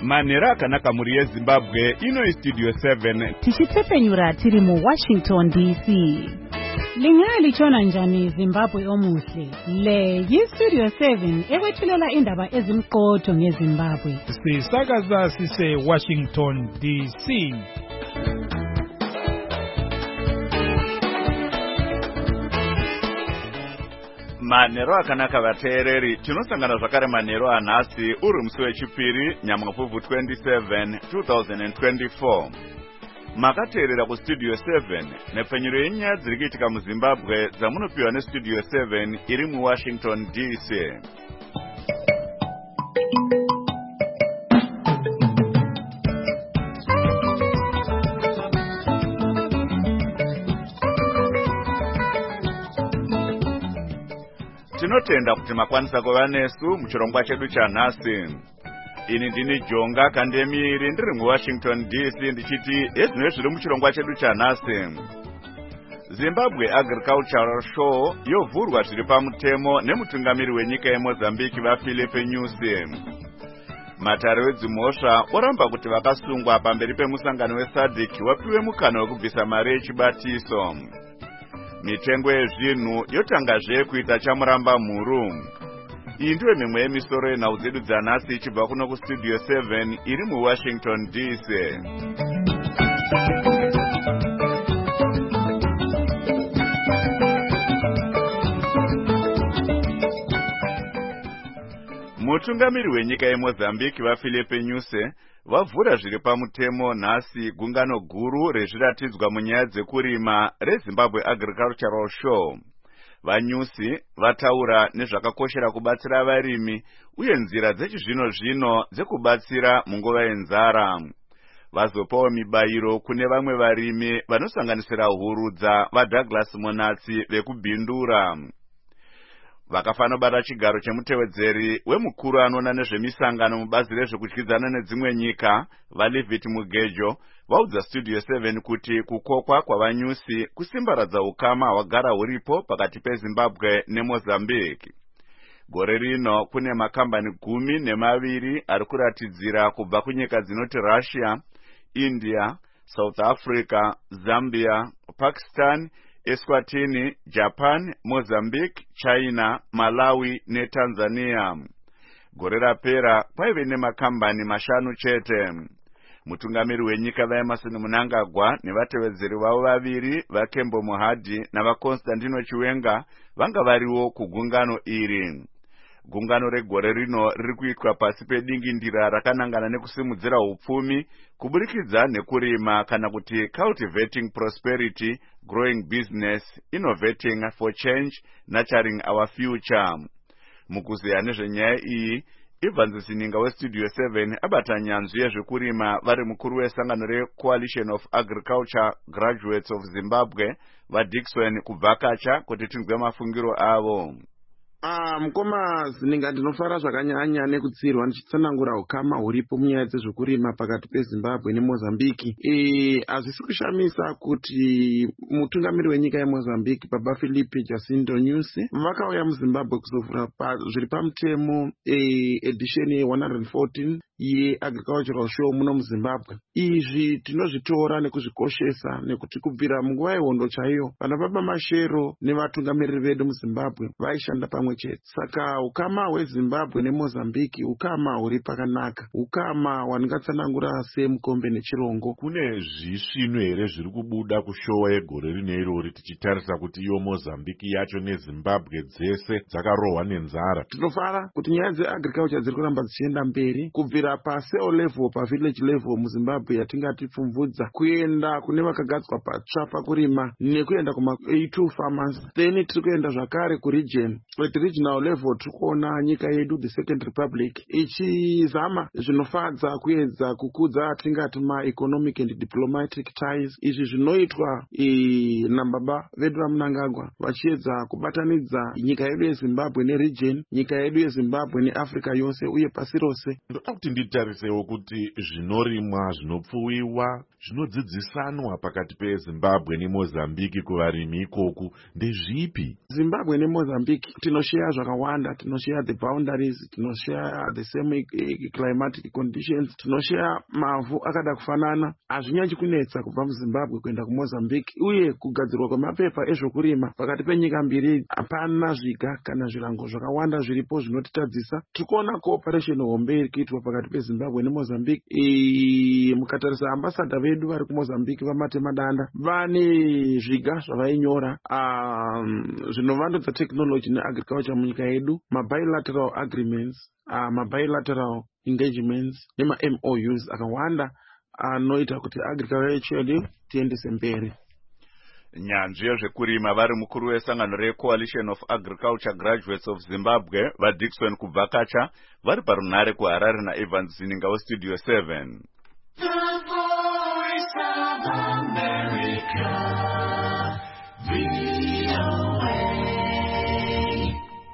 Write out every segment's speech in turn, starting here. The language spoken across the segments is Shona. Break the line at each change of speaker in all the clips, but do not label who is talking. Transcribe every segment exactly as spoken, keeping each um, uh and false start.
Manera akanaka muri yeZimbabwe ino Studio seven.
Tichitsepenyura tiri mu Washington D C. Lingali chona njani Zimbabwe omuhle. Le yi Studio seven ekwethulela indaba ezimqotho ngeZimbabwe.
Sisakaza sise Washington D C.
Manero akanaka vateereri tinosangana zvakare manero anhasi uri musi wechipiri nyamwapfubvu twenty-seven two thousand twenty-four. Makateerera kuStudio seven nepfenyuro yenyaya dziri kuitika muZimbabwe dzamunopiwa neStudio seven iri muWashington D C. Tinotenda kuti makwanisa kuva nesu muchirongwa chedu chanhasi. Ini ndini Jonga Kandemiri ndiri muWashington D C ndichiti ezvino zviri muchirongwa chedu chanhasi. Zimbabwe Agricultural Show yovhurwa zviri pamutemo nemutungamiri wenyika yeMozambique vaPhilippe Nyusi. Matare wedzimhosva oramba kuti vakasungwa pamberi pemusangano weSADC wapiwe mukana wekubvisa mari yechibatiso. Mitengo yezvinhu yotangazve kuita chamuramba mhuru. Iyi ndiyo mimwe yemisoro yenhau dzedu dzanhasi ichibva kuno kuStudio seven iri muWashington D C. Mutungamiri wenyika yeMozambique vaPhilippe Nyusi vavhura zviri pamutemo nhasi gungano guru rezviratidzwa munyaya dzekurima reZimbabwe Agricultural Show. VaNyusi vataura nezvakakoshera kubatsira varimi uye nzira dzechizvino zvino dzekubatsira munguva yenzara. Vazopawo mibayiro kune vamwe varimi vanosanganisira hurudza vaDouglas Monatsi vekubhindura. Vakafanobata chigaro chemutevedzeri wemukuru anoona nezvemisangano mubazi rezvekudyidzana nedzimwe nyika vaLevit Mugejo vaudza Studio seven kuti kukokwa kwavaNyusi kusimbaradza ukama hwagara huripo pakati peZimbabwe neMozambique. Gore rino kune makambani gumi nemaviri ari kuratidzira kubva kunyika dzinoti Russia, India, South Africa, Zambia, Pakistan, Eswatini, Japan, Mozambique, China, Malawi neTanzania. Gore rapera kwaive nemakambani mashanu chete. Mutungamiri wenyika vaEmerson Mnangagwa nevatevedzeri vavo vaviri vaKembo Mohadi navaConstantino Chiwenga vanga variwo kugungano iri. Gungano regore rino riri kuitwa pasi pedingindira rakanangana nekusimudzira upfumi kuburikidza nekurima kana kuti cultivating prosperity, growing business, innovating for change, nurturing our future. Mukuzeya nezvenyaya iyi Evans Sininga weStudio seven abata nyanzvi yezvekurima vari mukuru wesangano reCoalition of Agriculture Graduates of Zimbabwe vaDickson kubvakacha kuti tinzwe mafungiro avo.
Ah, mukoma Sininga ndinofara zvakanyanya nekutsirwa ndichitsanangura ukama huripo munyaya dzezvekurima pakati peZimbabwe neMozambique. Eh, hazvisi kushamisa kuti mutungamiri wenyika yeMozambique Baba Philippe Jacinto Nyusi vakauya muZimbabwe kuzovhura pa, zviri pamutemo eh, edition one hundred fourteen yeAgricultural Show muno muZimbabwe. Izvi tinozvitora nekuzvikoshesa nekuti kubvira munguva yehondo chaiyo vana baba Mashero nevatungamiriri vedu muZimbabwe vaishanda pamwe chete. Saka ukama hweZimbabwe neMozambique ukama huri pakanaka, ukama hwandingatsanangura semukombe nechirongo.
Kune zvisvino here zviri kubuda kushowa yegore rino irori tichitarisa kuti iyo Mozambique yacho neZimbabwe dzese dzakarohwa nenzara?
Tinofara kuti nyaya dzeagriculture dziri kuramba dzichienda mberi kubvira paseo level pavillage level muZimbabwe yatingati pfumvudza kuenda kune vakagadzwa patsva pakurima nekuenda kuma A two farmers, then tiri kuenda zvakare kuregion. At regional level tiri kuona nyika yedu the Second Republic ichizama zvinofadza kuedza kukudza tingati ma-economic and diplomatic ties. Izvi zvinoitwa e, nambaba vedu vaMnangagwa vachiedza kubatanidza nyika yedu yeZimbabwe neregion, nyika yedu yeZimbabwe neAfrica yose uye pasi rose.
Ndoda kuti nditarisewo kuti zvinorimwa zvinopfuwiwa zvinodzidzisanwa pakati peZimbabwe neMozambique kuvarimi ikoku ndezvipi?
Zimbabwe neMozambique tinoshare zvakawanda, tinoshare the boundaries, tinoshare the same climatic conditions, tinoshare mavhu akada kufanana. Hazvinyanyi kunetsa kubva muZimbabwe kuenda kuMozambique, uye kugadzirwa kwemapepa ezvokurima pakati penyika mbiri hapana zviga kana zvirango zvakawanda zviripo zvinotitadzisa. Tikuona cooperation hombe iri kuitwa pakati peZimbabwe neMozambique. E, mukatarisa ambassador vedu vari kuMozambique vamatema danda vane zviga zvavainyora um, zvinovandudza technology neagriculture munyika yedu, mabilateral agreements, uh, mabilateral engagements nema-M O Us akawanda anoita kuti agriculture yedu tiendese mberi.
Nyanzvi yezvekurima vari mukuru wesangano reCoalition of Agriculture Graduates of Zimbabwe vaDickson Kubvakacha vari parunhare kuHarare naEvans Zininga weStudio seven. The Voice of America, V O A.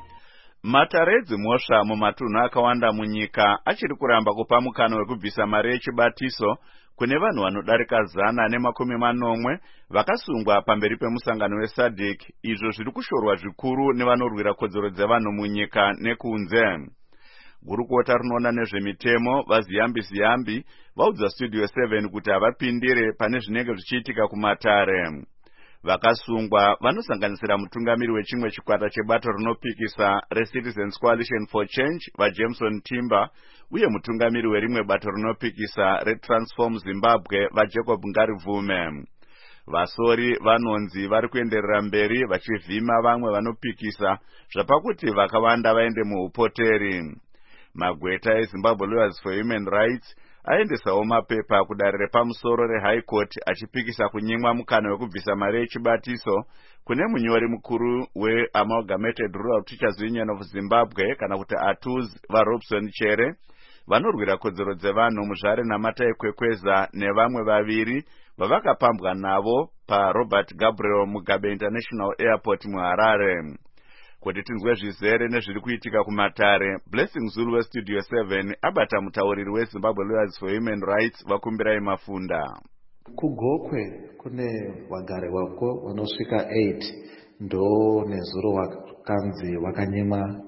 Mataredzi mhosva mumatunhu akawanda munyika achiri kuramba kupa mukana wekubvisa mari yechibatiso kune vanhu vanodarika zana nemakumi manomwe vakasungwa pamberi pemusangano weSADC, izvo zviri kushorwa zvikuru nevanorwira kodzero dzevanhu munyika nekunze. Gurukota rinoona nezvemitemo vaZiyambi Ziyambi vaudza Studio seven kuti havapindire pane zvinenge zvichiitika kumatare. Vakasungwa vanosanganisira mutungamiri wechimwe chikwata chebato rinopikisa reCitizens Coalition for Change vaJameson Timber uye mutungamiri werimwe bato rinopikisa reTransform Zimbabwe vaJacob Ngarivume. Vasori vanonzi vari kuenderera mberi vachivhima vamwe vanopikisa zvapakuti vakawanda vaende muupoteri. Magweta eZimbabwe Lawyers for Human Rights aendesawo mapepa kudare repamusoro reHigh Court achipikisa kunyimwa mukana wekubvisa mari yechibatiso kune munyori mukuru weAmalgamated Rural Teachers Union of Zimbabwe kana kuti A T U Z vaRobson Chere vanorwira kodzero dzevanhu muZvare naMatai Kwekweza nevamwe vaviri vavakapambwa navo paRobert Gabriel Mugabe International Airport muHarare. Kuti tinzwe zvizere nezviri kuitika kumatare, Blessing Zulu weStudio seven abata mutauriri weZimbabwe Lawyers for Human Rights Vakumbirai Mafunda.
Kugokwe kune vagari vako vanosvika eight ndo nezuro wakanzi wakanyema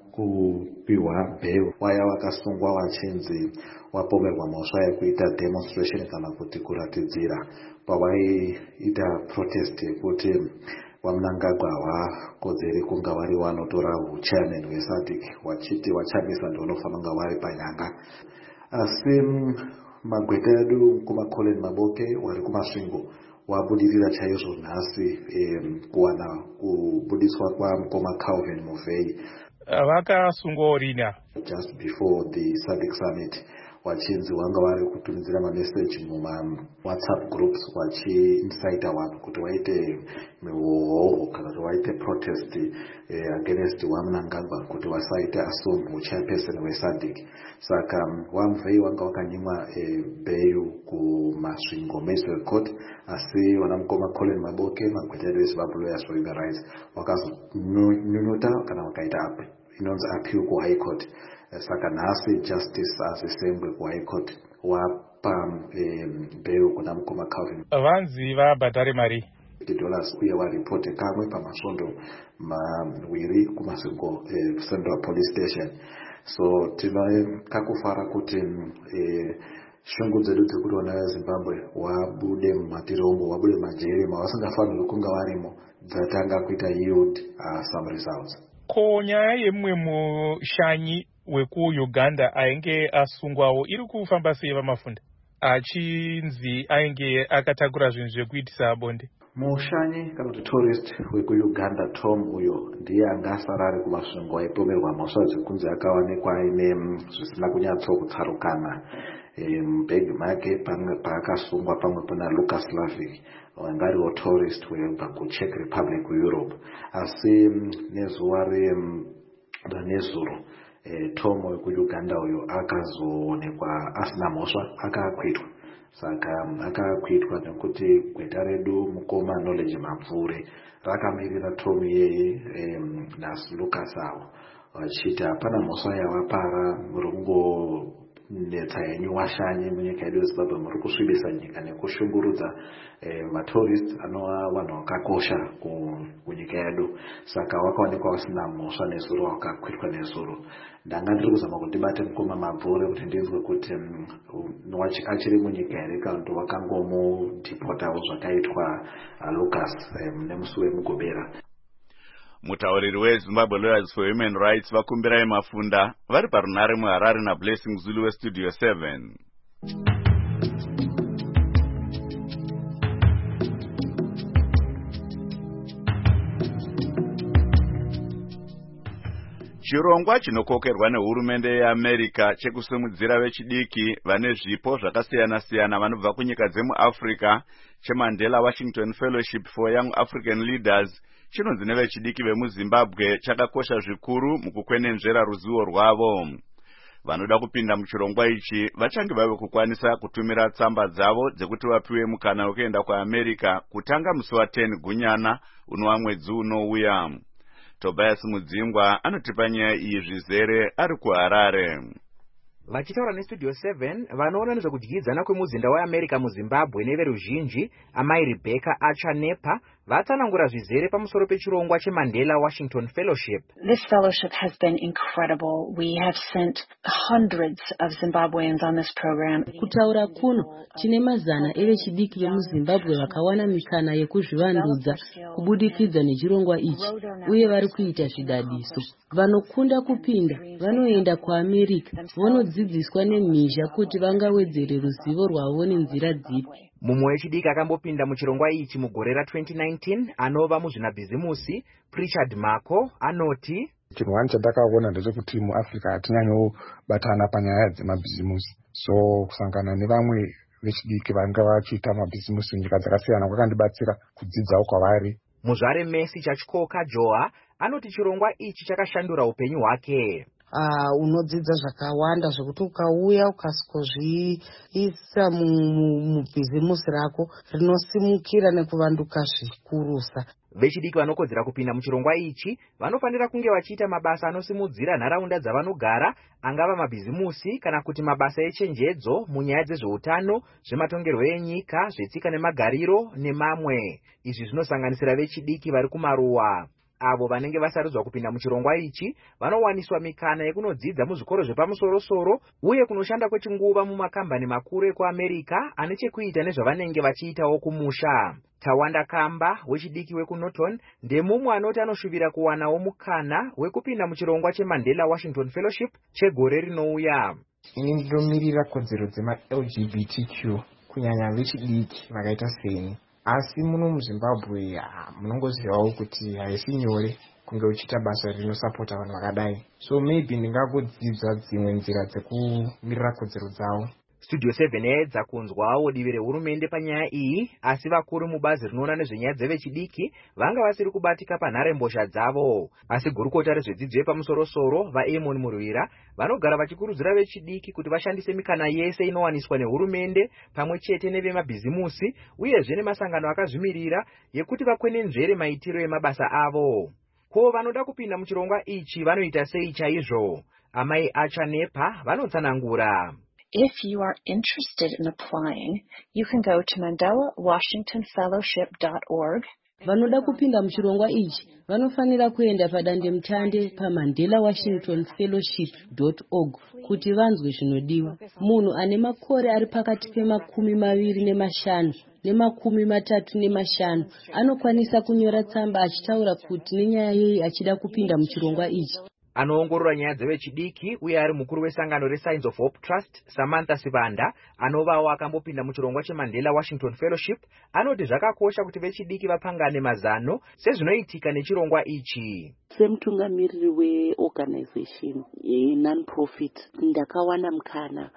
kupiwa bheil waya wakasungwa wachinzi wapomerwa mhosva yekuita demonstration kana kuti kuratidzira pavaiita protest yekuti Wamnangagwa wakodzere kunga vari vanotora chairman weSADC wachiti wachamisa ndo unofanira vari panyanga. Asi magweta edu kumaColin Maboke wari kumasvingo wabudirira chaizvo nhasi kuwana kubudiswa kwamukoma Calvin Muvhei
vakasungwa rini
just before the SADC summit wachinzi wanga vari kutumidzira mameseji muma WhatsApp groups wachiincita vanhu kuti waite mihoho kana kuti waite protest eh, against Wamnangagwa kuti vasaite assume muchairperson weSADC. Saka Wamvei wanga wakanyimwa eh, bheil kumasvingo Magistrate Court, asi vanamukoma Colin Maboke magweta edu eZimbabwe Lawyers for Human Rights wakazonyunyuta kana wakaita inonzi appeal kuHigh Court. Saka nhasi justice asisembwe kuHigh Court wapa bheil kuna mukoma Calvin.
Vanzi vabhadhare mari
dollars uye waripote kamwe pamasvondo mawiri kumasvingo eh, Central Police Station. So tinokakufara kuti eh, shungu dzedu dzekuti vana veZimbabwe wabude mumatirongo wabude majeri mavasingafaniri kunga varimo dzatanga kuita yield uh, some results.
Ko nyaya yemumwe mushanyi wekuUganda ainge asungwawo iri kufamba sei Vamafunda achinzi ainge akatakura zvinhu zvekuitisa bonde?
Mushanyi kana kuti tourist wekuUganda Tom uyo ndiye anga asara ari kumasvingo aipomerwa mhosva dzekunzi akawanikwa aine zvisina kunyatsokutsarukana mubhegi make paakasungwa pamwe pana Lucas Slavic wanga ariwo tourist webva kuCzech Republic kuEurope. Asi nezuva ranezuro Tom wekuUganda uyo akazoonekwa asina mhosva akakwitwa. Saka akakwitwa nekuti gweta redu mukoma Knowledge Mapfure rakamirira Tom yeye naLucas avo vachiti hapana mhosva yavapara murungo netsa yenyu washanyi munyika yedu yeZimbabwe muri kusvibisa nyika nekushungurudza eh, matourist anova vanhu vakakosha kunyika yedu, saka wakaonekwa usina mhosva nezuro wakakwitwa nezuro. Ndanga ndiri kuzama kuti ndibate mukoma mabvuri kuti ndinzwe kuti achiri munyika here kana kuti wakangomudhipotawo zvakaitwa Lucas nemusi weMugobera.
Mutauriri weZimbabwe Lawyers for Human Rights vakumbirai Mafunda vari parunare muHarare naBlessing Zulu weStudio seven. Chirongwa chinokokerwa nehurumende yeAmerica chekusimudzira vechidiki vane zvipo zvakasiyana-siyana vanobva kunyika dzemuAfrica cheMandela Washington Fellowship for Young African Leaders chinonzi nevechidiki vemuZimbabwe chakakosha zvikuru mukukwenenzvera ruzivo rwavo. Vanoda kupinda muchirongwa ichi vachange vave kukwanisa kutumira tsamba dzavo dzekuti vapiwe mukana wekuenda kuAmerica kutanga musi wa ten Gunyana unova mwedzi unouya. Tobias Mudzingwa anotipa nyaya iyi zvizere ari kuHarare.
Vachitaura neStudio seven, vanoona nezvekudyidzana kwemuzinda weAmerica muZimbabwe neveruzhinji, amai Rebecca Achanepa, vatsanangura zvizere pamusoro pechirongwa cheMandela Washington Fellowship.
This fellowship has been incredible. We have sent hundreds of Zimbabweans on this program.
Kutaura kuno, chine mazana evechidiki vemuZimbabwe vakawana mikana yekuzvivandudza kubudikidza nechirongwa ichi, uye vari kuita zvidadiso. Vanokunda kupinda, vanoenda kuAmerica, vanodzidziswa nemhizha kuti vangawedzere ruzivo rwavo nenzira dzipi.
Mumwe wechidiki akambopinda muchirongwa ichi mugore ra twenty nineteen anova muzvinabhizimusi, Pritchard Mako, anoti
chinhu wani chandakaona ndechekuti muAfrica hatinyanyobatana panyaya dzemabhizimusi, so kusangana nevamwe vechidiki vanga vachiita mabhizimusi munyika dzakasiyana kwakandibatsira kudzidzawo kwavari.
Muzvare Messi Chachikoka Joa anoti chirongwa ichi chakashandura upenyu hwake.
Uh, unodzidza zvakawanda zvekuti ukauya ukasikozviisa mubhizimusi rako rinosimukira nekuvanduka zvikurusa.
Vechidiki vanokodzera kupinda muchirongwa ichi vanofanira kunge vachiita mabasa anosimudzira nharaunda dzavanogara, angava mabhizimusi kana kuti mabasa echenjedzo munyaya dzezveutano, zvematongerwo enyika, zvetsika nemagariro nemamwe. Izvi zvinosanganisira vechidiki vari kumaruwa. Avo vanenge vasarudzwa kupinda muchirongwa ichi vanowaniswa mikana yekunodzidza muzvikoro zvepamusoro-soro uye kunoshanda kwechinguva mumakambani makuru ekuAmerica ane chekuita nezvavanenge vachiitawo kumusha. Tawanda Kamba, wechidiki wekuNorton, ndemumwe anoti anoshuvira kuwanawo mukana wekupinda muchirongwa cheMandela Washington Fellowship chegore rinouya.
Ini ndinomirira kodzero dzema-L G B T Q kunyanya vechidiki vakaita seni. Asi muno muZimbabwe munongozivawo kuti haisi nyore kunge uchiita basa rinosapota vanhu vakadai. So maybe ndingagodzidza dzimwe nzira dzekumirira kodzero dzavo.
Studio seven yaedza kunzwawo divi rehurumende panyaya iyi, asi vakuru mubazi rinoona nezvenyaya dzevechidiki vanga vasiri kubatika panharembozha dzavo. Asi gurukota rezvedzidzo yepamusoro-soro vaEmon Murwira vanogara vachikurudzira vechidiki kuti vashandise mikana yese inowaniswa nehurumende pamwe chete nevemabhizimusi uyezve nemasangano akazvimirira yekuti vakwenenzvere maitiro emabasa avo. Ko vanoda kupinda muchirongwa ichi vanoita sei chaizvo? Amai Achanepa vanotsanangura.
If you are interested in applying, you can go to mandela washington fellowship dot org.
Vanoda kupinda muchirongwa ichi vanofanira kuenda padandemutande paMandela Washington Fellowship dot org kuti vanzwe zvinodiwa. Munhu ane makore ari pakati pemakumi maviri nemashanu nemakumi matatu nemashanu anokwanisa kunyora tsamba achitaura kuti nenyaya yei achida kupinda muchirongwa ichi.
Anoongorora nyaya dzevechidiki uye ari mukuru wesangano reSigns of Hope Trust, Samantha Sivanda, anovawo akambopinda muchirongwa cheMandela Washington Fellowship, anoti zvakakosha kuti vechidiki vapangane mazano sezvinoitika nechirongwa ichi.
Semutungamiriri weorganization non-profit, ndakawana mukana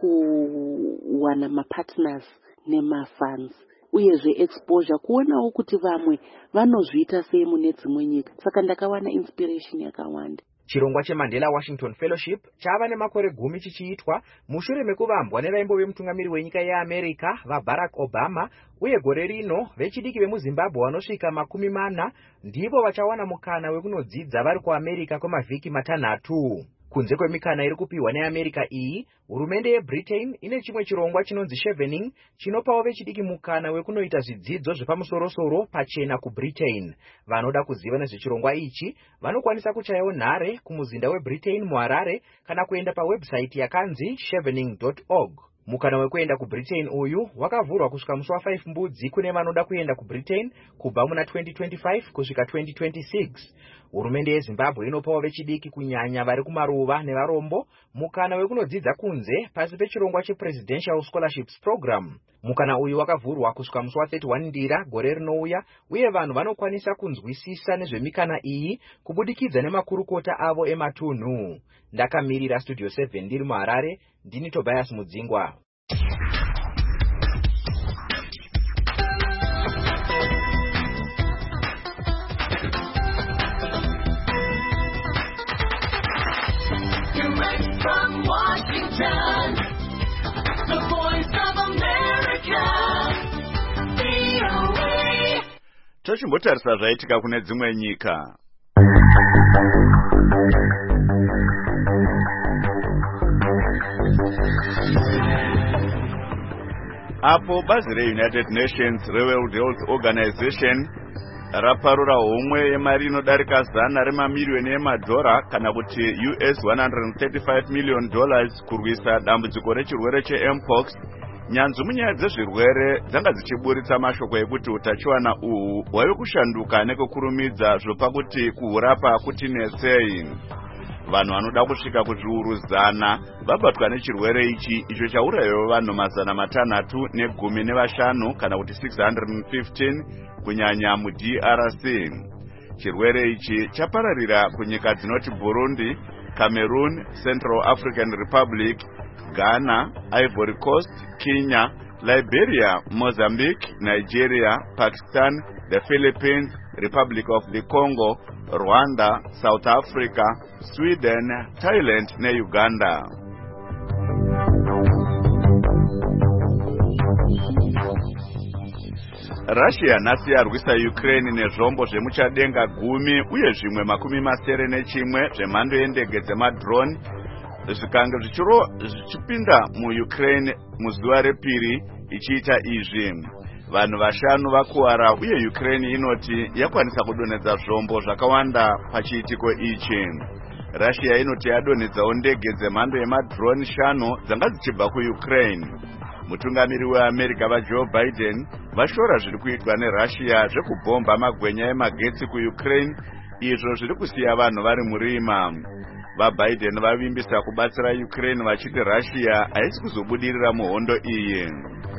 wekuwana mapartners nemafunds uyezve exposure kuonawo kuti vamwe vanozviita sei mune dzimwe nyika. Saka ndakawana inspiration yakawanda.
Chirongwa cheMandela Washington Fellowship chava nemakore gumi chichiitwa mushure mekuvambwa nevaimbo vemutungamiri wenyika yeAmerica vaBarack Obama, uye gore rino vechidiki vemuZimbabwe vanosvika makumi mana ndivo vachawana mukana wekunodzidza vari kuAmerica kwemavhiki matanhatu. Kunze kwemikana iri kupiwa neAmerica iyi, hurumende yeBritain ine chimwe chirongwa chinonzi Chevening chinopawo vechidiki mukana wekunoita zvidzidzo zvepamusoro-soro pachena kuBritain. Vanoda kuziva nezvechirongwa ichi vanokwanisa kuchayawo nhare kumuzinda weBritain muHarare kana kuenda pawebsite yakanzi chevening dot org. Mukana wekuenda kuBritain uyu wakavhurwa kusvika musi wa5 mbudzi kune vanoda kuenda kuBritain kubva muna twenty twenty-five kusvika twenty twenty-six. Hurumende yeZimbabwe inopawo vechidiki kunyanya vari kumaruva nevarombo mukana wekunodzidza kunze pasi pechirongwa chePresidential Scholarships Program. Mukana uyu wakavhurwa kusvika musi wa thirty-one Ndira gore rinouya, uye vanhu vanokwanisa kunzwisisa nezvemikana iyi kubudikidza nemakurukota avo ematunhu. Ndakamirira Studio seven ndiri muHarare, ndini Tobias Mudzingwa.
Direct from Washington, the voice of America, V O A.
Tochimbotarisa zvaitika kune dzimwe nyika. Apo bazi reUnited Nations reWorld Health Organization raparura homwe yemari inodarika zana remamiriyoni emadhora kana kuti U S one hundred thirty-five million dollars kurwisa dambudziko rechirwere cheMpox. Nyanzvi munyaya dzezvirwere dzanga dzichiburitsa mashoko ekuti utachiwana uhu hwave kushanduka nekukurumidza zvopakuti kuhurapa kuti netsei. Vanhu vanoda kusvika kuzviuru zana vabatwa nechirwere ichi, icho chaurayiwa vanhu mazana matanhatu negumi nevashanu kana kuti six hundred fifteen kunyanya muD R C. Chirwere ichi chapararira kunyika dzinoti Burundi, Cameroon, Central African Republic, Ghana, Ivory Coast, Kenya, Liberia, Mozambique, Nigeria, Pakistan, the Philippines, Republic of the Congo, Rwanda, South Africa, Sweden, Thailand ne Uganda. Russia nhasi yarwisa Ukraine nezvombo zvemuchadenga gumi uye zvimwe makumi masere nechimwe zvemhando yendege dzemadrone zvikanga zvichipinda muUkraine muzuva repiri ichiita izvi. Vanhu vashanu vakuwara uye Ukraine inoti yakwanisa kudonedza zvombo zvakawanda pachiitiko ichi. Russia inoti yadonedzawo ndege dzemhando yemadrone shanu dzanga dzichibva kuUkraine. Mutungamiri weAmerica vaJoe Biden vashora zviri kuitwa neRussia zvekubhomba magwenya emagetsi kuUkraine, izvo zviri kusiya vanhu vari murima. VaBiden vavimbisa kubatsira Ukraine vachiti Russia haisi kuzobudirira muhondo iyi.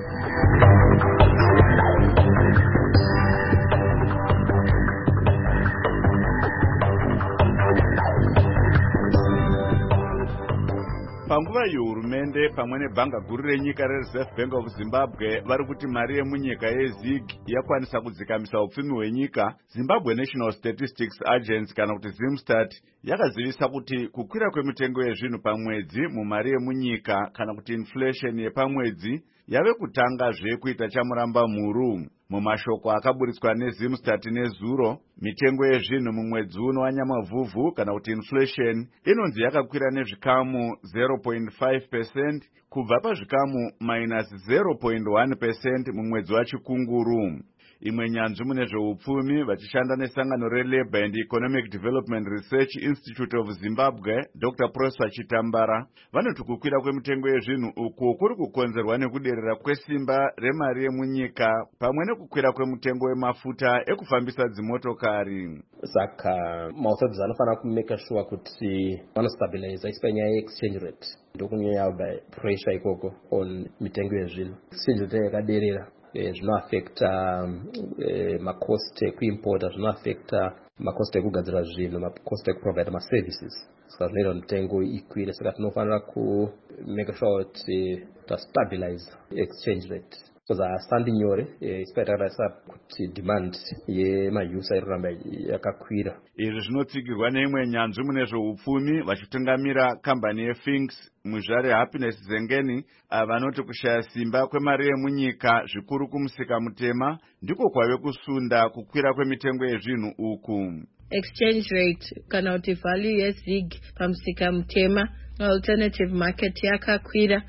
Panguva yehurumende pamwe nebhanga guru renyika reReserve Bank of Zimbabwe vari kuti mari yemunyika yeZig yakwanisa kudzikamisa upfumi hwenyika, Zimbabwe National Statistics Agency kana kuti Zimstat yakazivisa kuti kukwira kwemitengo yezvinhu pamwedzi mumari yemunyika kana kuti inflation yepamwedzi yave kutanga zvekuita chamuramba mhuru. Mumashoko akaburitswa neZimstat nezuro, mitengo yezvinhu mumwedzi uno wanyamavhuvhu kana kuti inflation inonzi yakakwira nezvikamu zero point five percent kubva pazvikamu minus zero point one percent mumwedzi wachikunguru. Imwe nyanzvi mune zveupfumi vachishanda nesangano reLabour and Economic Development Research Institute of Zimbabwe, Doctor Prosper Chitambara, vanoti kukwira kwemitengo yezvinhu uku kuri kukonzerwa nekuderera kwesimba remari yemunyika pamwe nekukwira kwemitengo wemafuta ekufambisa dzimotokari.
Saka maauthorities anofanira kumeka sure kuti vanostabilize achipa nyaya yeexchange rate ndokunyanya pressure ikoko on mitengo yezvinhu. Exchange rate yakaderera zvinoaffecta eh, macost ekuimporta, zvinoaffecta macost ekugadzira zvinhu, macost ekuprovide maservices. Saka zvinoita mitengo ikwire. Saka tinofanira kumeka sure kuti tastabilize exchange rate. Because asandi nyore ispaita rasa kuti demand yemausa iroramba yakakwira.
Izvi zvinotsigirwa neimwe nyanzvi mune zveupfumi vachitungamira kambani yeFinks muzvare Happiness Zengeni vanoti kushaya simba kwemari yemunyika zvikuru kumusika mutema ndiko kwave kusunda kukwira kwemitengo yezvinhu uku.
exchange rate kana kuti value yezig pamusika mutema alternative market yakakwira.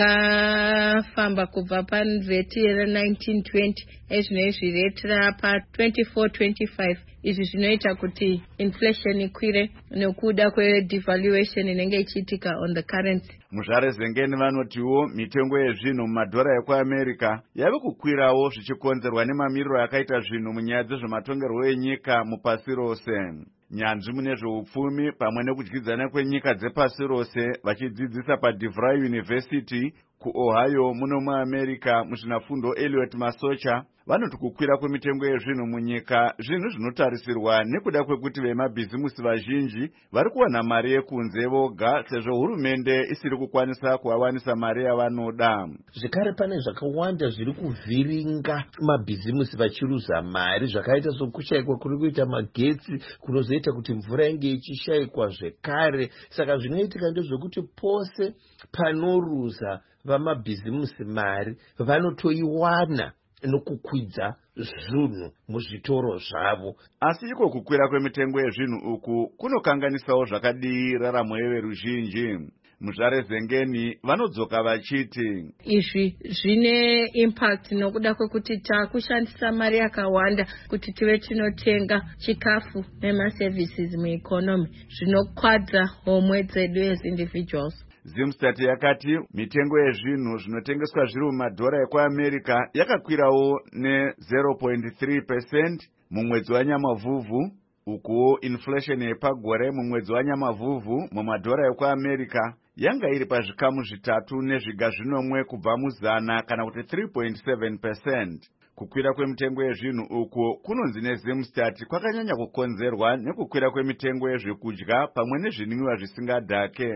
Takafamba kubva pareti ra nineteen twenty ezvinezvi rate rapa twenty-four twenty-five. Izvi zvinoita kuti inflation ikwire nekuda kwedevaluation inenge ichiitika on the currency.
Muzvare Zengeni vanotiwo mitengo yezvinhu mumadhora ekuAmerica yave kukwirawo zvichikonzerwa nemamiriro akaita zvinhu munyaya dzezvematongerwo enyika mupasi rose. Nyanzvi mune zveupfumi pamwe nekudyidzana kwenyika dzepasi rose vachidzidzisa paDeVry University kuOhio muno muAmerica muzvinafundo Elliot Masocha vanoti kukwira kwemitengo yezvinhu munyika zvinhu zvinotarisirwa nekuda kwekuti vemabhizimusi vazhinji vari kuwana mari yekunze voga sezvo hurumende isiri kukwanisa kuvawanisa mari yavanoda.
Zvekare pane zvakawanda zviri kuvhiringa mabhizimusi vachiruza mari zvakaita sokushayikwa kuri kuita magetsi kunozoita kuti mvura inge ichishayikwa zvekare. Saka zvinoitika ndezvekuti pose panoruza vamabhizimusi mari vanotoiwana nokukwidza zvinhu muzvitoro zvavo.
Asi iko kukwira kwemitengo yezvinhu uku kunokanganisawo zvakadii raramo yeveruzhinji. Muzvare Zengeni vanodzoka vachiti
izvi zvine impact nokuda kwekuti takushandisa mari yakawanda kuti tive tinotenga chikafu nemaservices mueconomy zvinokwadza homwe dzedu as individuals.
Zimstat yakati mitengo yezvinhu zvinotengeswa zviri mumadhora ekuAmerica yakakwirawo ne zero point three percent mumwedzi waNyamavhuvhu, uku inflation yepagore mumwedzi waNyamavhuvhu mumadhora ekuAmerica yanga iri pazvikamu zvitatu nezviga zvinomwe kubva muzana kana kuti three point seven percent. Kukwira kwemitengo yezvinhu uku kunonzi neZimstat kwakanyanya kukonzerwa nekukwira kwemitengo yezvekudya pamwe nezvinwiwa zvisingadhake.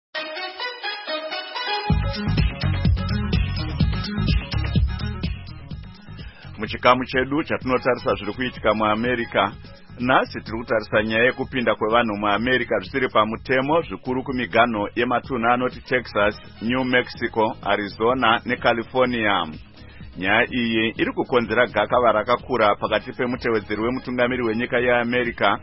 Muchikamu chedu chatinotarisa zviri kuitika muAmerica, nhasi tiri kutarisa nyaya yekupinda kwevanhu muAmerica zvisiri pamutemo zvikuru kumiganho yematunhu anoti Texas, New Mexico, Arizona neCalifornia. Nyaya iyi iri kukonzera gakava rakakura pakati pemutevedzeri wemutungamiri wenyika yeAmerica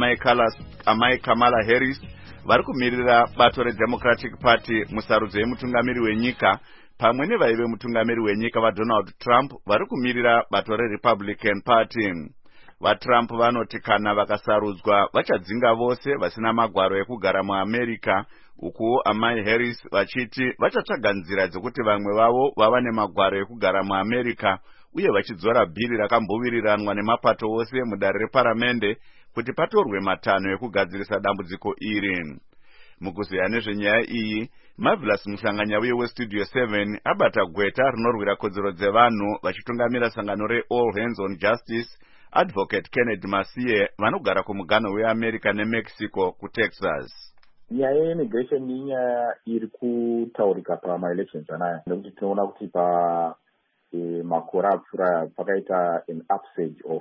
amai Kamala Harris vari kumirira bato reDemocratic Party musarudzo yemutungamiri wenyika pamwe nevaive mutungamiri wenyika vaDonald Trump vari kumirira bato reRepublican Party. VaTrump vanoti kana vakasarudzwa vachadzinga vose vasina magwaro ekugara muAmerica, uku amai Harris vachiti vachatsvaga nzira dzekuti vamwe vavo vava nemagwaro ekugara muAmerica uye vachidzora bhiri rakamboviriranwa nemapato ose mudare reparamende kuti patorwe matanho ekugadzirisa dambudziko iri. Mukuziya nezvenyaya iyi, Marvelous Muhlanganyauye weStudio seven abata gweta rinorwira kodzero dzevanhu vachitungamira sangano reAll Hands on Justice, Advocate Kennedy Masie vanogara kumuganho weAmerica neMexico kuTexas.
Nyaya yeimmigration inyaya iri kutaurika pama-elections anaya nekuti tinoona kuti pa e, makore apfuura pakaita an upsurge of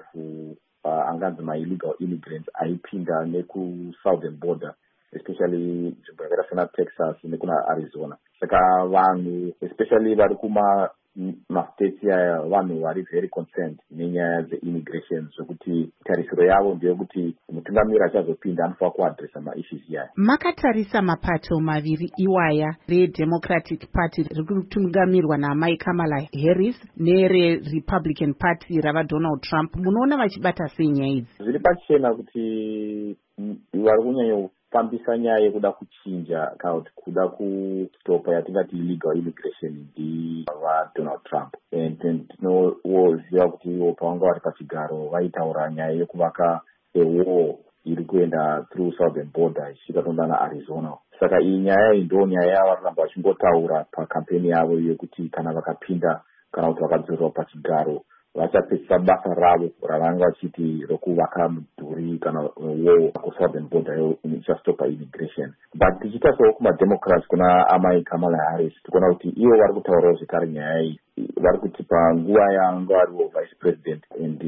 uh, anganzi ma-illegal immigrants aipinda nekusouthern border, especially nzvimbo yakaita sena Texas nekuna Arizona. Saka vanhu especially vari kuma mastates aya vanhu vari very concerned nenyaya dzeimmigration zvokuti tarisiro yavo ndeyekuti mutungamiri achazopinda anofanira kuadresa maissues iyaya.
Makatarisa mapato maviri iwaya reDemocratic Party riri kutungamirwa naamai Kamala Harris nereRepublican Party ravaDonald Trump, munoona vachibata sei nyaya idzi? Zviri
pachena kuti vari kunyanya fambisa nyaya yekuda kuchinja kana kuti kuda kustopa yatingati illegal immigration ndivaDonald Trump. And tinoziva kuti ivo pavanga vari pachigaro vaitaura nyaya yekuvaka ewall iri kuenda through southern border ichika tonda naArizona. Saka iyi nyaya iyi ndo nyaya yavari kuramba vachingotaura pakampeni yavo yekuti kana vakapinda kana kuti vakadzorwa pachigaro vachapedzisa basa ravo ravanga vachiti rokuvaka mudhuri kana wall kusouthern border ichastopa immigration. But tichitasawo kumademocrats kuna amai Kamala Harris tikuona kuti ivo vari kutaurawo zvekare nyaya iyi. Vari kuti panguva yanga variwo vice president and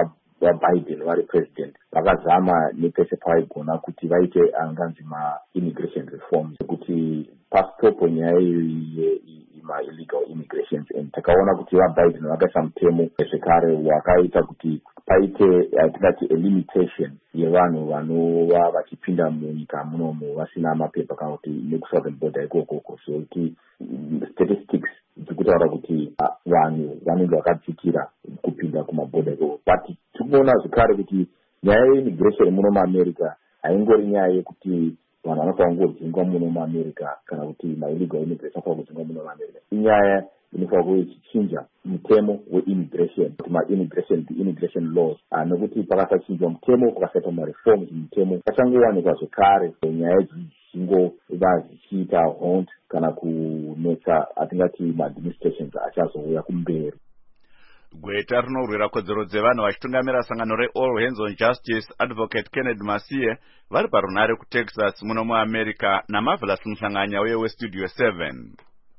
vaBiden vari president vakazama nepese pavaigona kuti vaite anganzi ma-immigration reforms kuti pastopo nyaya iyi ma-illegal immigrations. And takaona kuti vaBiden vakaisa mutemo zvekare wakaita kuti paite yatingati a limitation nevanhu vanova vachipinda munyika munomu vasina mapepa kana kuti nekusouthern border ikokoko. So kuti statistics dzikutaura kuti vanhu vanenge vakadzikira kupinda kumabhodha ikoko. But tikuona zvekare kuti nyaya yeimmigration muno muamerica haingori nyaya yekuti vanhu vanofanira kungodzingwa muno muamerica kana kuti maillegal immigrants vanofanira kudzingwa muno muamerica. Inyaya inofanira kuve ichichinja mutemo weimmigration, kuti maimmigration immigration laws, nekuti pakasachinjwa mutemo pakasaitwa mareforms mutemo pachangowanikwa zvekare nyaya dzingova dzichiita haunt kana kunetsa atingati maadministrations achazouya kumberi.
Gweta rinorwira kodzero dzevanhu vachitungamira sangano reAll Hands on Justice Advocate Kennedy Masiye vari parunare kuTexas muno muamerica naMarvelous Muhlanganya weWeStudio seven.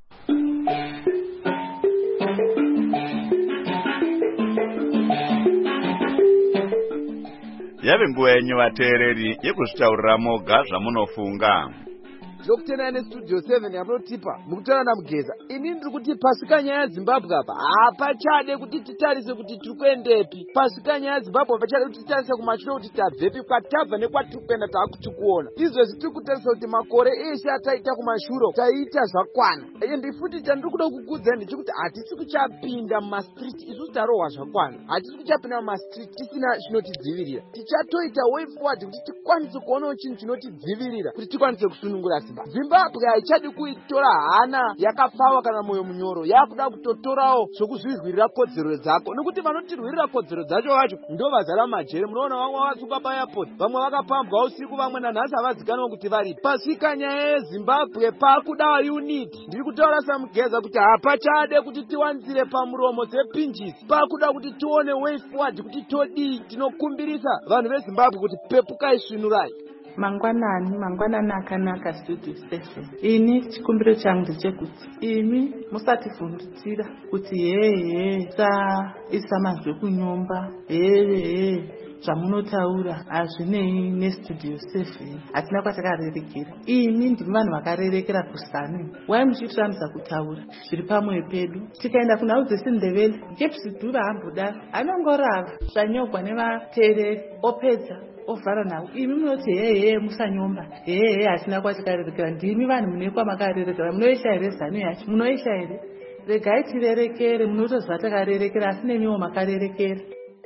Yave nguva yenyu vateereri yekuzvitaurira moga zvamunofunga.
Dokutena ne Studio seven yamunotipa mukutaura namugeza. Ini ndiri kuti pasika nyaya yaZimbabwe apa hapachade kuti titarise kuti tiri kuendepi. Pasika nyaya yaZimbabwe hapachade kuti titarise kumashure kuti tabvepi, kwatabva nekwatiri kuenda taakuti kuona. Izvezvi tiri kutarisa kuti makore eshe ataita kumashure taita zvakwana. Ende futi chandiri kuda kukuudza ndechekuti hatisi kuchapinda mumastriti isusu tarohwa zvakwana. Hatisi kuchapinda mumastriti tisina chinotidzivirira. Tichatoita way forward kuti tikwanise kuonawo chinhu chinotidzivirira kuti tikwanise kusunungura Zimbabwe haichadi kuitora hana yakapfawa kana moyo munyoro, yakuda kutotorawo zvokuzvizwirira kodzero dzako, nekuti vanotirwirira kodzero dzacho vacho ndo vazara majere. Munoona vamwe vakasungwa paairport, vamwe vakapambwa usiku, vamwe nanhasi havazikanwa kuti vari. Pasvika nyaya yeZimbabwe pakuda unity. Ndiri kutaura samugeza kuti hapachade kuti tiwanzire pamuromo dzepinjisi, pakuda kuti tione way forward kuti todii. Tinokumbirisa vanhu veZimbabwe kuti pepukai svinurai.
Mangwanani, mangwanani akanaka Studio seven. Ini chikumbiro changu ndechekuti imi musativhundutsira kuti hehe sa isamazwe kunyumba, hehe zvamunotaura hazvinei neStudio seven. Hatina kwatakarerekera. Imi ndimi vanhu vakarerekera kusani. Wai muchitiramisa kutaura zviri pamwoyo pedu. Tikaenda kuna udzesindevele ngepsidhura hambudaro anongorava zvanyogwa nevateereri opedza ovhara nawo. Imi munoti hehe musanyomba, hehe hatina kwatakarerekera. Ndimi vanhu mune kwamakarerekera. Munoisha here zano yacho? Munoisha here? Regai tirerekere. Munotozva takarerekera asi nemiwo makarerekera.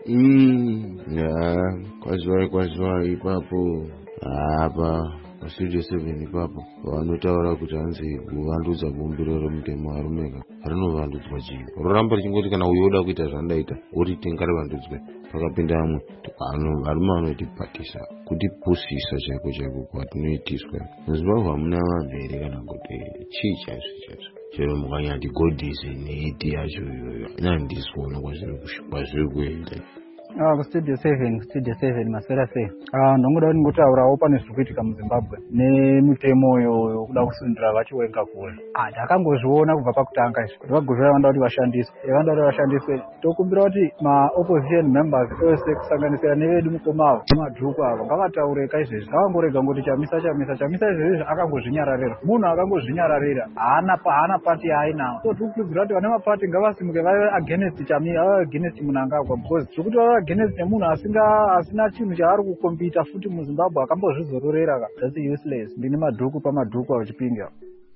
Mm, ya, kwazwai kwazwai ipapo apa paStudio seven ipapo vanotaura kuti hanzi kuvandudza bumbiro remutemo warumeka rinovandudzwa chii. Roramba richingoti kana uyo uda kuita zvandaita woti ngarivandudzwe. Pakapinda amwe varume vanotipatisa kutipusisa chaiko chaiko kwatinoitiswa. MuZimbabwe hamuna vanhu here kana kuti chii chaizvo chaizvo. Chero mukanyati godisi neiti yacho iyoyo inandisikuona kwazviri kuenda.
Ah, kuStudio seven, kuStudio seven masera sei. Ah, ndongoda kuti ngotaurawo pane zviri kuitika muZimbabwe nemitemo yo kuda kusundira vachiwenga kure. Ah, ndakangozviona kubva pakutanga izvo. Kuti vagozvira vanoda kuti vashandiswe. Vanoda kuti vashandiswe. Tokumbira kuti ma-opposition members ose kusanganisira nevedu mukomavo madhuku avo ngavataureka izvezvi. Ngavangorega ngoti chamisa chamisa chamisa izvezvi akangozvinyararira. Munhu akangozvinyararira haana haana pati yainawo. So tikukurudzira kuti vane mapati ngavasimuke vave against chami, vave against Mnangagwa because zvekuti vave against nemunhu asinga asina chinhu chaari kukombita futi muZimbabwe akambozvizororera ka. That's useless. Ndine madhuku pamadhuku achipinga.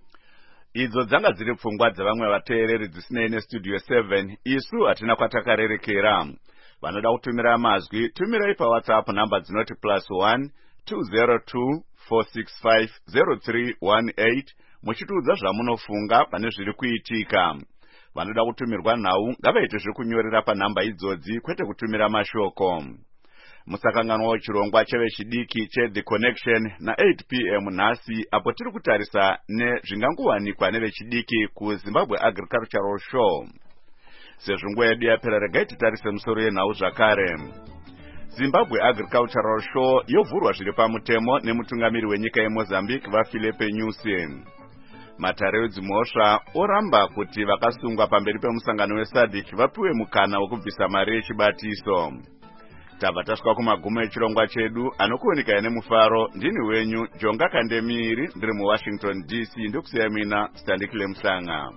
Idzo dzanga dziri pfungwa dzevamwe vateereri dzisinei neStudio seven. Isu hatina kwatakarerekera. Vanoda kutumira mazwi, tumirai paWhatsApp namba dzinoti plus one two zero two four six five zero three one eight muchitiudza zvamunofunga pane zviri kuitika. Vanoda kutumirwa nhau ngavaite zvekunyorera panhamba idzodzi kwete kutumira mashoko. Musakanganwawo chirongwa chevechidiki cheThe Connection na eight p m nhasi apo tiri kutarisa nezvingangowanikwa nevechidiki kuZimbabwe Agricultural Show. Sezvo nguva yedu yapera, regai titarise musoro yenhau zvakare. Zimbabwe Agricultural Show yovhurwa zviri pamutemo nemutungamiri wenyika yeMozambique vaPhilippe Nyusi. Matare edzimhosva oramba kuti vakasungwa pamberi pemusangano weSADC vapiwe mukana wekubvisa mari yechibatiso. Tabva tasvika kumagumo echirongwa chedu, anokuoneka nemufaro. Ndini wenyu Jonga Kandemiri, ndiri muWashington D C. Ndokusiya mina Standikile Mhlanga.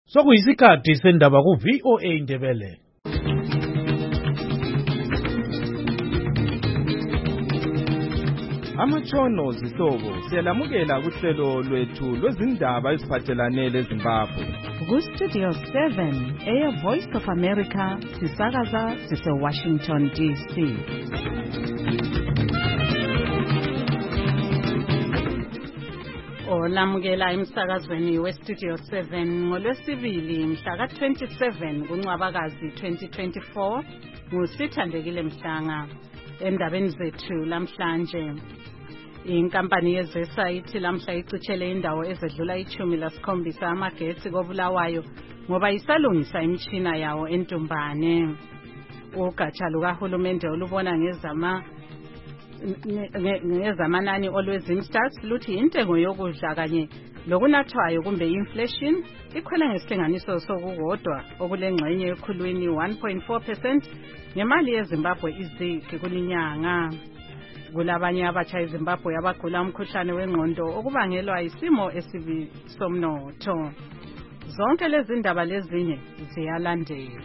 Sokuyisikhathi sendaba ku V O A Ndebele.
Amatshono zihlobo siyalamukela kuhlelo lwethu lwezindaba eziphathelane leZimbabwe.
Ku-Studio seven, Air Voice of America, sisakaza sise-Washington D C. Olamukela emsakazweni we-Studio seven ngolwesibili mhla ka-twenty-seven kuNcwabakazi twenty twenty-four nguSithandekile Mhlanga. Endabeni zethu lamhlanje, inkampani yezesa ithi lamhla icithele indawo ezedlula ichumi lasikhombisa amagetsi koBulawayo ngoba isalungisa imishina yawo entumbane. Ugatsha lukahulumende olubona ngezama ngezamanani olwezinstats luthi intengo yokudla kanye lokunathwayo kumbe inflation ikhwele ngesilinganiso sokukodwa okulengxenye ekhulwini one point four percent ngemali yeZimbabwe izigi kulinyanga. Kulabanye abatsha eZimbabwe abagula umkhuhlane wengqondo okubangelwa isimo esibi somnotho. Zonke lezi ndaba lezinye ziyalandela.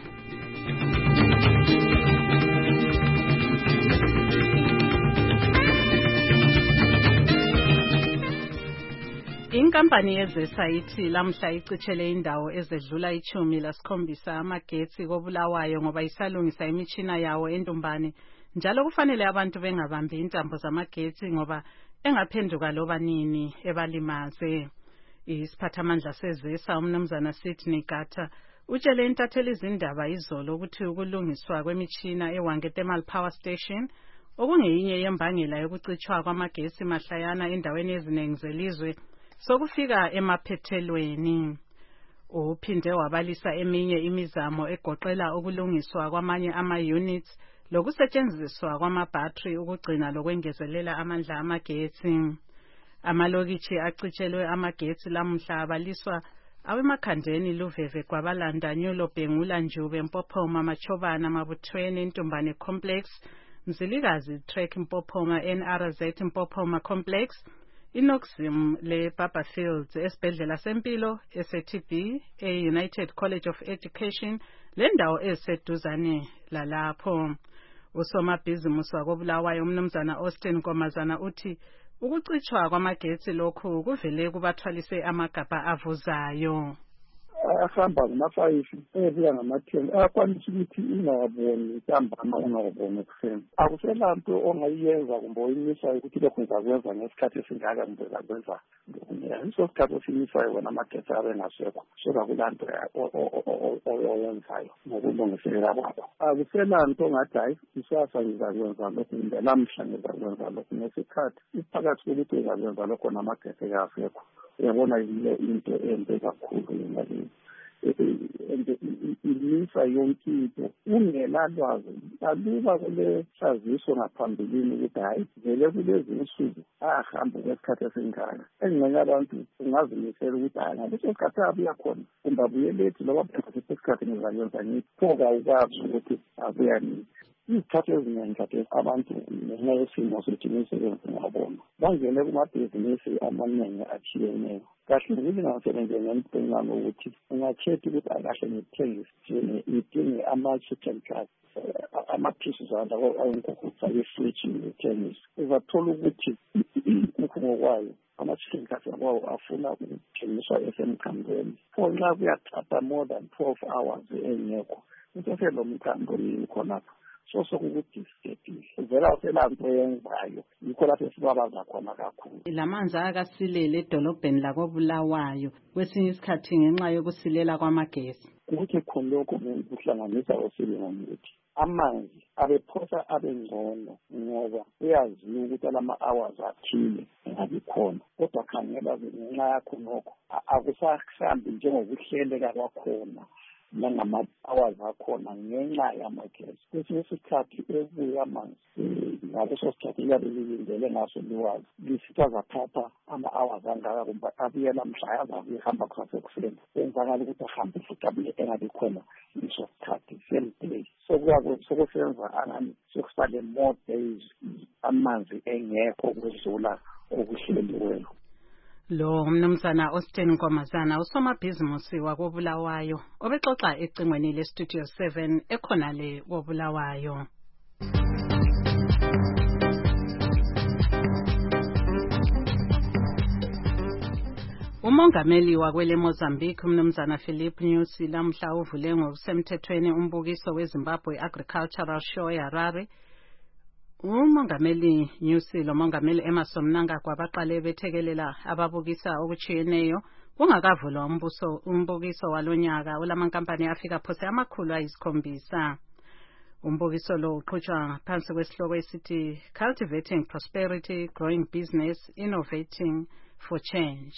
Inkampani yezesa ithi lamhla icithele indawo ezedlula ichumi lasikhombisa amagetsi koBulawayo ngoba isalungisa imishina yawo entumbane, njalo kufanele abantu bengabambi intambo zamagetsi ngoba engaphenduka loba nini ebalimaze. Isiphathamandla sezesa umnumzana Sydney Gata utshele intatheli izindaba izolo ukuthi ukulungiswa kwemishina eWange Thermal Power Station okungeyinye yembangela yokucitshwa kwamagetsi mahlayana endaweni eziningi zelizwe sokufika emaphethelweni. Uphinde wabalisa eminye imizamo egoqela ukulungiswa kwamanye ama-units lokusetshenziswa kwama-battery ukugcina lokwengezelela amandla amagetsi. Amalokitshi acitshelwe amagetsi lamhla abaliswa awemakhandeni Luveve Gwabalanda Nyulo Bhengula Njube Mpophoma Machobana Mabuthweni Ntumbane Complex Mzilikazi Trek Mpophoma N R Z Mpophoma Complex Inoxim le Baba Fields esibhedlela sempilo eseT B e-United College of Education lendawo eseduzane lalapho. Usomabhizimusi wakoBulawayo umnumzana Austin Komazana uthi ukucitshwa kwamagetsi lokhu kuvele kubathwalise amagabha avuzayo.
Ahamba ngamafayifi ebuya ngamatheni ayakwanisa ukuthi ingawaboni ntambama ungawaboni ekuseni. Akusela nto ongayiyenza kumbe oyimisayo ukuthi lokhu ngizakwenza ngesikhathi esingaka kumbe ngizakwenza yiso sikhathi osimisayo wena amagetsi abe ngasekho soka kulanto oyenzayo ngokulungiselela kwakho. Akusela nto ongathi hayi isasa ngizakwenza lokhu kumbe namhla ngizakwenza lokhu ngesikhathi iphakathi kokuthi ngizakwenza lokho namagetsi ngasekho. Uyabona yile into ende kakhulu imali ilisa yonke into ungelalwazi aluba kule saziso ngaphambilini ukuthi hayi vele kulezi insuku ahamba kwesikhathi esingaka engxenye abantu ungazimisela ukuthi hayi ngaleso sikhathi abuya khona kumbe abuye lethi loba phakathi kwesikhathi ngizakwenza ngiphoka ukwazi ukuthi abuya nini. Izikhathi eziningi kade abantu ngenxa yesimo sethi imisebenzi ngabona bangene kumabhizinisi amaningi atshiyeneyo. Kahle ukuthi ngasebenze ngempengano ukuthi ungakhetha ukuthi akahle ngithengise ngidinge ama-chicken cuts ama-pieces ayinkukhu ayefriji ngithengise. Uzathola ukuthi inkukhu kwayo ama-chicken cuts akwawo afuna ukuthengiswa esemkhandweni pho nxa kuyathatha more than twelve hours engekho into lo mkhando yikhonapho so sokuthi vela selanto yenzayo yikho lapho sibabaza khona kakhulu.
Lamanzi akasilele edolobheni lakoBulawayo kwesinye isikhathi ngenxa yokusilela kwamagesi.
Ukuthi khona lokho kuhlanganisa osile ngokuthi amanzi abephosa abengcono ngoba uyaziwa ukuthi lama hours athile engabikhona kodwa khangela ngenxa yakho nokho akusahambi njengokuhleleka kwakhona nangama-hours akhona ngenxa yamagesi. Kwesinye isikhathi ebuya amanzi ngaleso sikhathi liyabe lilindele ngaso liwazi lisitha zathatha ama-hours angaka kumbe abuyela mhla yazabe ihamba kwasekuseni enzakala ukuthi ahambe futhi abuye engabi khona leso sikhathi same day. Sokusenza angani sokusale more days amanzi engekho kwedlula okuhleliweyo.
Lo mnumzana Austin Nkomazana usomabhizimusi wakobulawayo obexoxa ecingweni le Studio seven ekhonale kobulawayo. Umongameli wakwele Mozambique umnumzana Philip Nyusi lamhla uvule ngokusemthethweni umbukiso weZimbabwe Agricultural Show eHarare. Umongameli Nyusi lo mongameli Emmerson Mnangagwa baqale bethekelela ababukisa okuchiyeneyo kungakavulwa umbuso umbukiso walonyaka olamankampani afika phose amakhulu ayisikhombisa. Umbukiso lo uqhutshwa phansi kwesihloko esithi Cultivating Prosperity, Growing Business, Innovating for Change.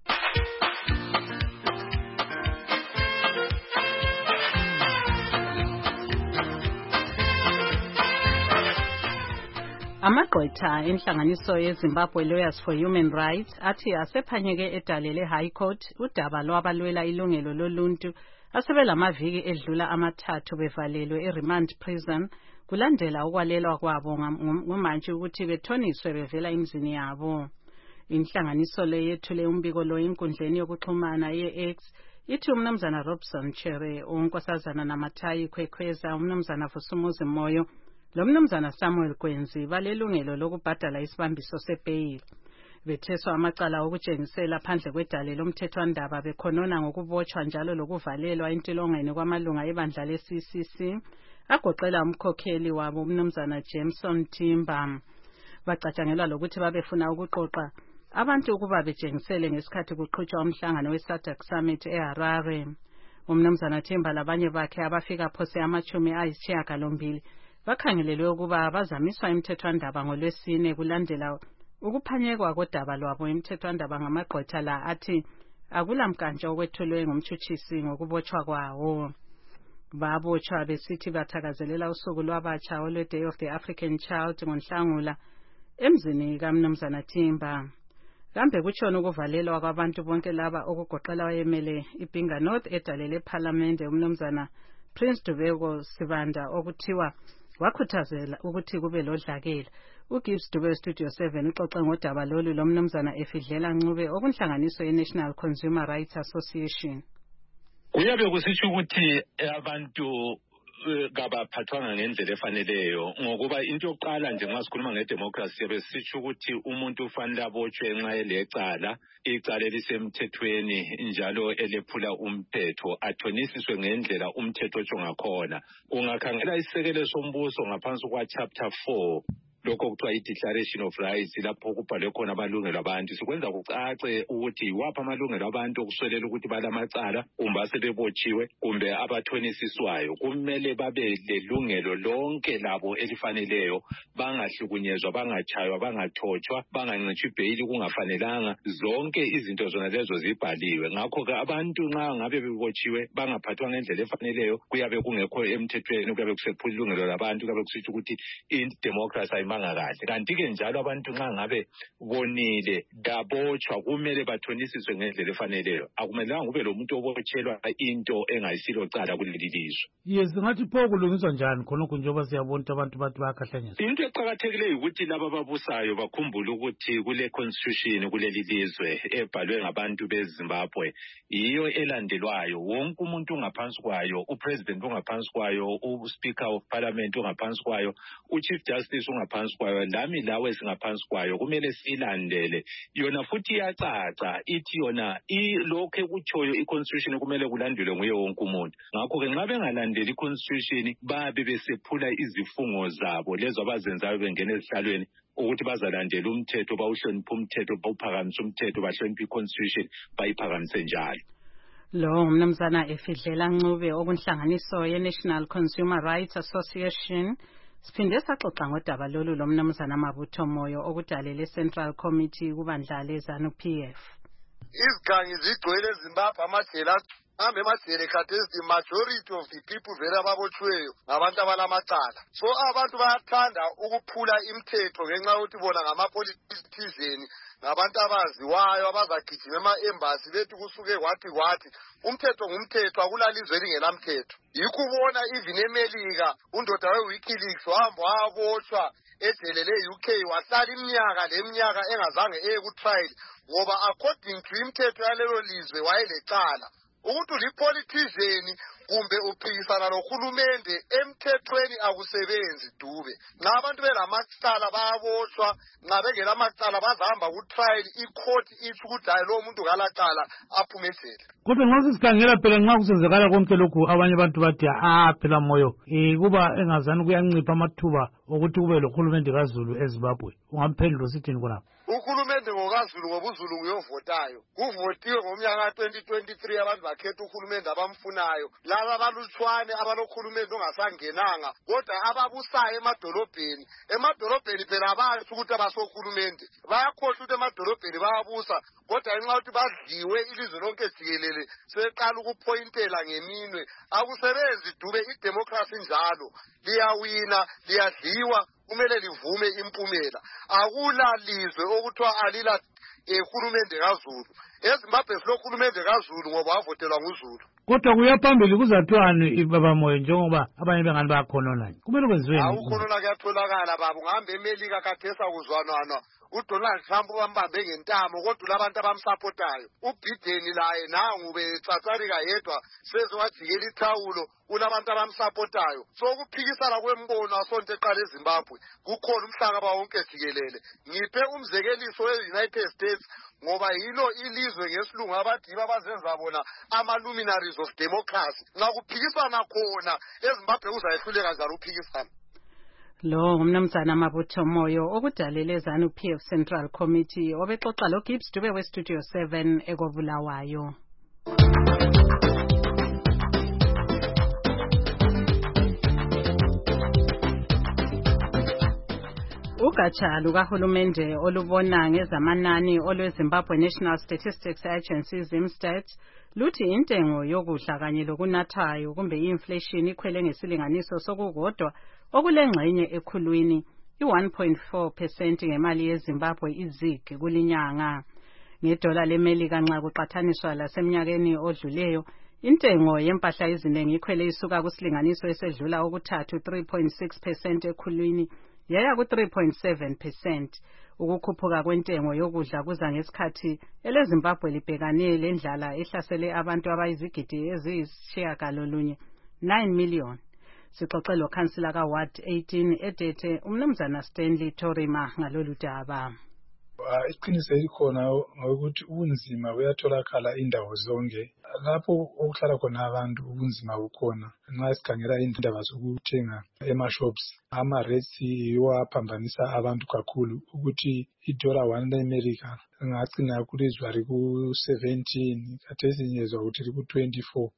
Amagqwetha enhlanganiso yeZimbabwe Lawyers for Human Rights athi asephanyeke edalele High Court udaba lwabalwela ilungelo loluntu asebelamaviki edlula amathathu bevalelwe eRemand Prison kulandela ukwalelwa kwabo ngomanje ukuthi bethoniswe bevela emzini yabo. Inhlanganiso le yethule umbiko lo enkundleni yokuxhumana ye-X ithi umnumzana Robson Chere unkosazana namathayi Khwekhweza umnumzana Vusumuzi Moyo lo mnumzana Samuel Gwenzi balelungelo lokubhadala isibambiso sebail. Betheswa amacala okutshengisela phandle kwedale lomthethwandaba bekhonona ngokubotshwa njalo lokuvalelwa intilongweni kwamalunga ebandla le-C C C agoqela umkhokheli wabo umnumzana Jameson Timba. Bacatshangelwa lokuthi babefuna ukuqoqa abantu ukuba betshengisele ngesikhathi kuqhutshwa umhlangano we-SADC Summit eHarare. Umnumzana Timba labanye bakhe abafika phose amachumi ayisishiyagalombili bakhangelelwe ukuba bazamiswa imthethwandaba ngolwesine kulandela ukuphanyekwa kodaba lwabo imthethwandaba ngamagqwetha la athi akulamkantsho okwethulwe ngumtshutshisi ngokubotshwa kwawo. Babotshwa besithi bathakazelela usuku lwabatsha olwe Day of the African Child ngoNhlangula emzini kaMnumzana Timba. Kambe kutshona ukuvalelwa kwabantu bonke laba okugoqela wayemele iBinga North edalele Parliament umnumzana Prince Dubeko Sibanda okuthiwa wakhuthazela ukuthi kube lodlakela. uGibbs Dube Studio seven uxoxe ngodaba lolu lomnumzana efidlela Ncube okunhlanganiso ye-National Consumer Rights Association.
Kuyabe kusitsho ukuthi abantu kabaphathwanga ngendlela efaneleyo ngokuba into yokuqala nje nxa sikhuluma ngedemocracy siyabe sitsho ukuthi umuntu ufanele abotshwe nxa elecala icala elisemthethweni njalo elephula umthetho athonisiswe ngendlela umthetho otsho ngakhona. Ungakhangela isekelo sombuso ngaphansi kwa chapter four lokho kuthiwa i-Declaration of Rights lapho kubhalwe khona amalungelo abantu sikwenza kucace ukuthi yiwaphi amalungelo abantu okuswelela ukuthi balamacala kumbe asebebotshiwe kumbe abathonisiswayo kumele babe lelungelo lonke labo elifaneleyo bangahlukunyezwa bangatshaywa bangathotshwa bangancitshwa ibheyili kungafanelanga zonke izinto zona lezo zibhaliwe. Ngakho-ke abantu nxa ngabe bebotshiwe bangaphathwa ngendlela efaneleyo kuyabe kungekho emthethweni kuyabe kusephula ilungelo labantu kuyabe kusitsho ukuthi i-democracy mangakahle. Kanti-ke njalo abantu nxa ngabe bonile dabotshwa kumele bathonisiswe ngendlela efaneleyo. Akumelanga kube lo muntu obotshelwa into engayisilo cala kuleli lizwe.
Yes, ngathi pho kulungiswa njani khonokho njengoba siyabona abantu bathi bayakhahlanyezwa.
Into eqakathekileyo ukuthi laba ababusayo bakhumbule ukuthi kule constitution kuleli lizwe ebhalwe ngabantu beZimbabwe yiyo elandelwayo. Wonke umuntu ungaphansi kwayo, upresident ungaphansi kwayo, uspeaker of parliament ungaphansi kwayo, uchief justice ungaphansi kwayo, lami lawe singaphansi kwayo. Kumele silandele yona futhi iyacaca ithi yona ilokho ekutshoyo iconstitution kumele kulandelwe nguye wonke umuntu. Ngakho-ke nxa bengalandeli iconstitution babe besephula izifungo zabo lezo abazenzayo bengena ezihlalweni ukuthi bazalandela umthetho bawuhloniphe umthetho bawuphakamise umthetho bahloniphe iconstitution bayiphakamise njalo.
Lo mnumzana efidlela Ncube okunhlanganiso ye-National Consumer Rights Association siphinde saxoxa ngodaba lolu lomnumzana Mabutho Moyo okudalele Central Committee kubandla leZANU P F.
Izikhanyi zigcwele eZimbabwe amajele hambe emajele khathesi the majority of the people vele ababotshiweyo ngabantu abalamacala. So abantu bayathanda ukuphula imithetho ngenxa yokuthi bona ngamapolitician ngabantu abaziwayo abazagijima ema-embassy bethi kusuke kwathi kwathi. Umthetho ngumthetho, akulalizwe elingelamthetho. Yikho ubona even eMelika undoda we-WikiLeaks wahamba wabotshwa ejele le-U K wahlala iminyaka leminyaka engazange eye ku-trial ngoba according to imithetho yalelo lizwe wayelecala. Ukuthi ulipolitician kumbe uphikisana nohulumende emthethweni akusebenzi Dube. Nxa abantu belamacala bayabotshwa, nxa bengelamacala bazahamba ku-trial, i-court ithi ukuthi hayi lo muntu kalacala aphume ejele.
Kodwa nxa sisikhangela phela nxa kusenzekala konke lokhu abanye abantu bathi ah phela moyo eh kuba engazani kuyancipha amathuba ukuthi kube lohulumende kaZulu eZimbabwe. Ungamphendula usithini khona?
Uhulumende ngokaZulu ngoba uZulu nguyovotayo. Kuvotiwe ngomnyaka ka twenty twenty-three abantu bakhetha uhulumende abamfunayo. Laba abalutshwane abalokhulumende ongasangenanga kodwa ababusayo emadolobheni. Emadolobheni phela abantu ukuthi abasokhulumende. Bayakhohlwa ukuthi emadolobheni bayabusa kodwa ngenxa yokuthi badliwe ilizwe lonke jikelele seqala ukuphointela ngeminwe. Akusebenzi Dube, idemocracy njalo. Liyawina, liyadliwa, kumele livume impumela. Akulalizwe okuthiwa alila ehulumende kaZulu. EZimbabwe silohulumende kaZulu ngoba wavotelwa nguZulu.
Kodwa kuyaphambili kuzathiwani baba moyo njengoba abanye bengani bayakhonona. Kumele kwenziweni.
Awukhonona kuyatholakala baba, ungahambe eMelika khathesa kuzwanwana. uDonald Trump bambambe ngentamo kodwa labantu abamsupportayo. uBiden laye nangu becatsarika yedwa sezowajikela ithawulo kulabantu abamsupportayo. So kuphikisana kwembono asonto eqala eZimbabwe kukhona umhlaba wonke jikelele. Ngiphe umzekeliso we-United States ngoba yilo ilizwe ngesilungu abathi babazenza bona ama-luminaries of democracy. Nxa kuphikisana khona eZimbabwe uzayehluleka njalo uphikisana.
Lo ngumnumzana Mabutho Moyo okudalele ZANU P F Central Committee obexoxa lo Gibbs Dube we Studio seven ekobulawayo. Ugatsha lukahulumende olubona ngezamanani olweZimbabwe National Statistics Agency ZimStat luthi intengo yokudla kanye lokunathayo kumbe inflation ikhwele ngesilinganiso sokukodwa okulengxenye ekhulwini i one point four percent ngemali yeZimbabwe izig kulinyanga. Ngedola leMelika nxa kuqathaniswa laseminyakeni odluleyo intengo yempahla eziningi ikhwele isuka kusilinganiso esedlula okuthathu three point six percent ekhulwini yaya ku three point seven percent. Ukukhuphuka kwentengo yokudla kuza ngesikhathi eleZimbabwe libhekane lendlala ehlasele abantu abayizigidi eziyisishiyagalolunye nine million. Sixoxe lo Councillor ka Ward eighteen eDete umnumzana Stanley Torima ngalolu daba.
Iqiniso elikhona ngokuthi ubunzima buyatholakala indawo zonke lapho okuhlala khona abantu ubunzima bukhona. Nxa sikhangela indaba zokuthenga ema-shops ama-rates yiwo aphambanisa abantu kakhulu ukuthi idola one le-America ngagcina kulizwa liku-seventeen khathesi ngezwa ukuthi liku-twenty-four.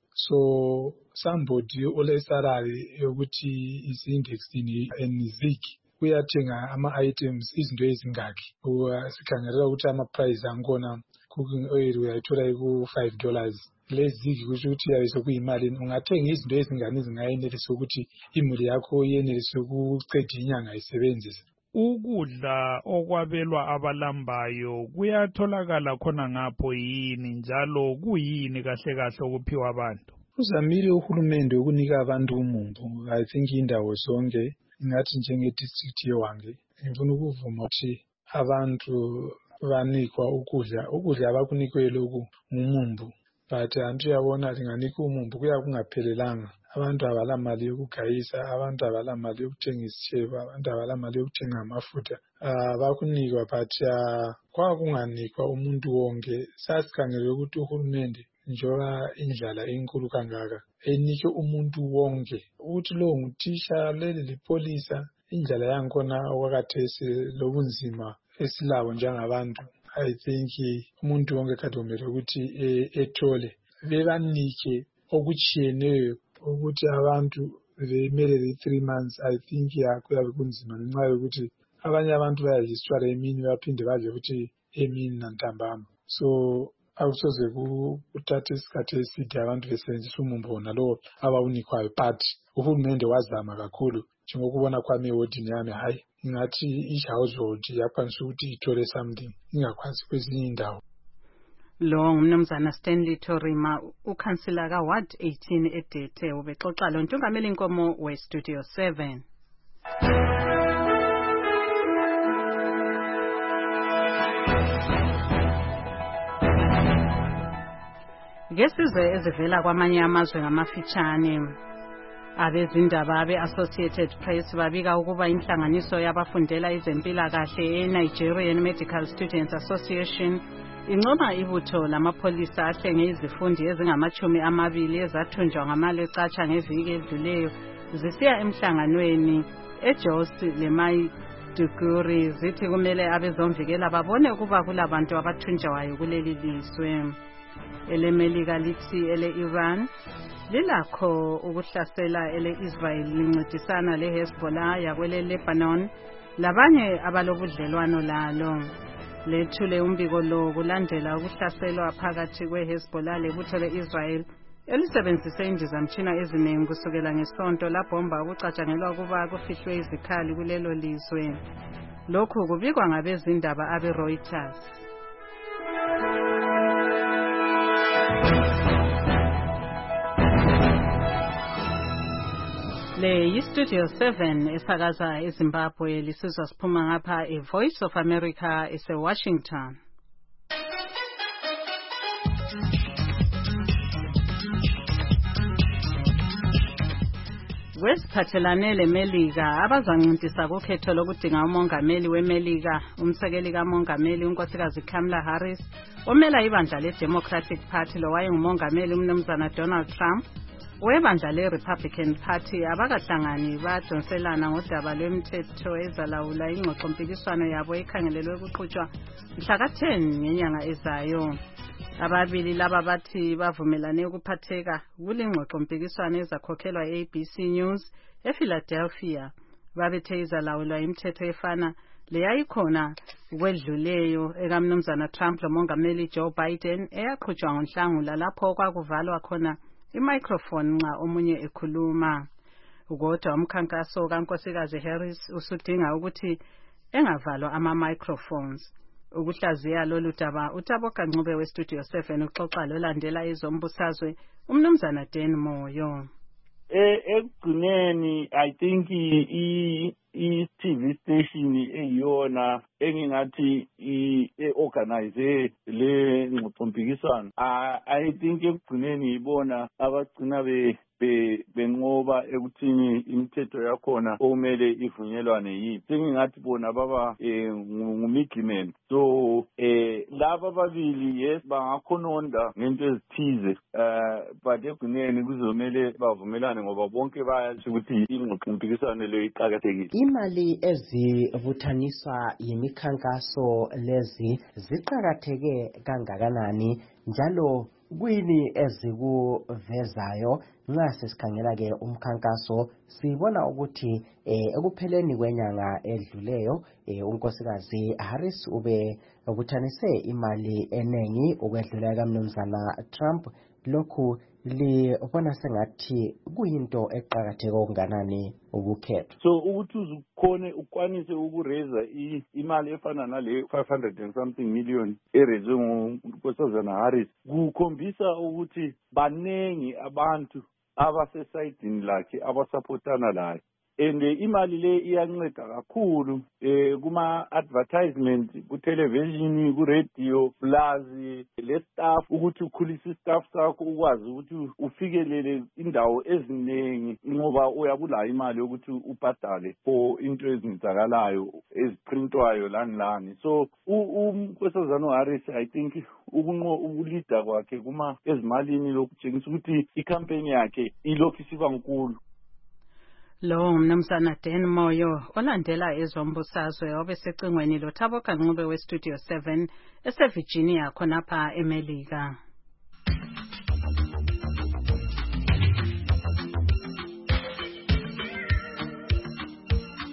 So somebody olesalary yokuthi is-indexing and zig uyathenga ama-items izinto ezingaki. Sikhangelela ukuthi ama-price angkhona cooking oil uyayithola ku-five dollars. Lezigi kusho ukuthi yayiso kuyimali ungathenga izinto ezingane ezingayenelisa ukuthi imuli yakho yenelise ukuqeda inyanga isebenzise.
Ukudla okwabelwa abalambayo kuyatholakala khona ngapho yini njalo kuyini kahle kahle okuphiwa abantu?
Uzamile uhulumende ukunika abantu umumbu. I think indawo zonke ngathi njenge-district yeWange ngifuna ukuvuma ukuthi abantu banikwa ukudla ukudla abakunikwe lokhu ngumumbu but antu yabona linganika umumbu kuya kungaphelelanga. Abantu abalamali yokugayisa, abantu abalamali yokuthenga isishebo, abantu abalamali yokuthenga amafutha. Bakunikwa but kwakunganikwa umuntu wonke. Sasikhangele ukuthi uhulumende njengoba indlala enkulu kangaka enike umuntu wonke ukuthi lo nguthisha leli lipolisa indlela yankhona okwakathesi lobunzima esilabo njengabantu. I think umuntu wonke kadumele ukuthi ethole bebanike okutshiyeneyo ukuthi abantu bemelele three months. I think yakuyabe kunzima ngenxa yokuthi abanye abantu bayadliswa emini baphinde badle ukuthi emini nantambama. So akusoze kuthathe isikhathi eside abantu besebenzisa umumbo nalowo abawunikwayo but uhulumende wazama kakhulu njengokubona kwami ewodini yami hayi ingathi each household yakwanisa ukuthi ithole something ingakwazi kwezinye indawo.
Lo ngumnumzana Stanley Torima ukhansila ka Ward eighteen eDete ubexoxa lo ntungameli inkomo we Studio seven. Ngesizwe ezivela kwamanye amazwe ngamafitshane abezindaba abe-Associated Press babika ukuba inhlanganiso yabafundela izempilakahle e-Nigerian Medical Students Association incoma ibutho lamapholisa ahlenge izifundi ezingamachumi amabili ezathunjwa ngamalecatsha ngeviki edluleyo zisiya emhlanganweni eJos leMaiduguri zithi kumele abezomvikela babone ukuba kulabantu abathunjwayo kuleli lizwe. Elemelika lithi ele-Iran lilakho ukuhlasela ele-Israel lincedisana le-Hezbollah yakwele Lebanon labanye abalobudlelwano lalo. Lethule umbiko lo kulandela ukuhlaselwa phakathi kwe-Hezbollah lebutho le-Israel elisebenzise indizamtshina eziningi kusukela ngesonto labhomba ukucatshangelwa ukuba kufihlwe izikhali kulelo lizwe. Lokhu kubikwa ngabezindaba abe-Reuters. Le yi-Studio seven esakaza eZimbabwe lisizwa siphuma ngapha e-Voice of America ese-Washington. Kwesiphathelane leMelika abazancintisa kukhetho lokudinga umongameli weMelika umsekeli kamongameli unkosikazi Kamala Harris omela ibandla le-Democratic Party lo wayengumongameli umnumzana Donald Trump webandla le-Republican Party abakahlangani badonselana ngodaba lwemthetho ezalawula ingxoxo mpikiswano yabo ekhangelelwe ukuqhutshwa mhla ka ten ngenyanga ezayo. Ababili laba bathi bavumelane ukuphatheka kulingxoxo mpikiswano ezakhokhelwa e-A B C News ePhiladelphia babethe izalawulwa imithetho efana leyayikhona kwedluleyo ekamnumzana Trump lomongameli Joe Biden eyaqhutshwa ngoNhlangula lapho kwakuvalwa khona imicrophone nxa omunye ekhuluma. Kodwa umkhankaso kankosikazi Harris usudinga ukuthi engavalwa ama-microphones. Ukuhlaziya lolu daba uTaboka Ncube we-Studio seven uxoxa lolandela izombusazwe umnumzana Dan Moyo.
Ekugcineni I think i-T V station eyiyona engingathi i-organize le ngxoxompikiswano I think ekugcineni ibona abagcina be benqoba ekuthini imithetho yakhona okumele ivunyelwane yipi. Sengingathi bona baba ngumidlimen. So eh laba babili yes bangakhononda ngento ezithize but ekugcineni kuzomele bavumelane ngoba bonke bayathi ukuthi ingxoxompikiswano le iqhakathekile.
Imali ezivuthaniswa yimikhankaso lezi ziqhakatheke kangakanani njalo kwini ezikuvezayo nxa sesikhangela ke umkhankaso sibona ukuthi ekupheleni kwenyanga edluleyo unkosikazi Harris ube ubuthanise imali enengi ukwedlula kamnumzana Trump. Lokhu libona sengathi kuyinto eqhakatheke okunganani ukukhetha.
So ukuthi uzukhone ukwanise ukureza imali efana nale five hundred and something million erezwe ngunkosazana Harris kukhombisa ukuthi banengi abantu abasesayidini lakhe abasupportana laye. And imali le iyanceda kakhulu kuma advertisement ku television ku radio plus le staff ukuthi ukhulisa staff sakho ukwazi ukuthi ufikelele indawo eziningi ngoba uyabula imali yokuthi ubhadale for into ezenzakalayo eziprintwayo lani lani. So unkosazana Harris I think ukunqo ukulida kwakhe kuma ezimalini lokutshengisa ukuthi icampaign yakhe ilokhu isiba nkulu.
Lo mnumzana Dan Moyo olandela ezombusazwe obesecingweni lo Thaboka Ncube we-Studio seven ese-Virginia khonapha eMelika.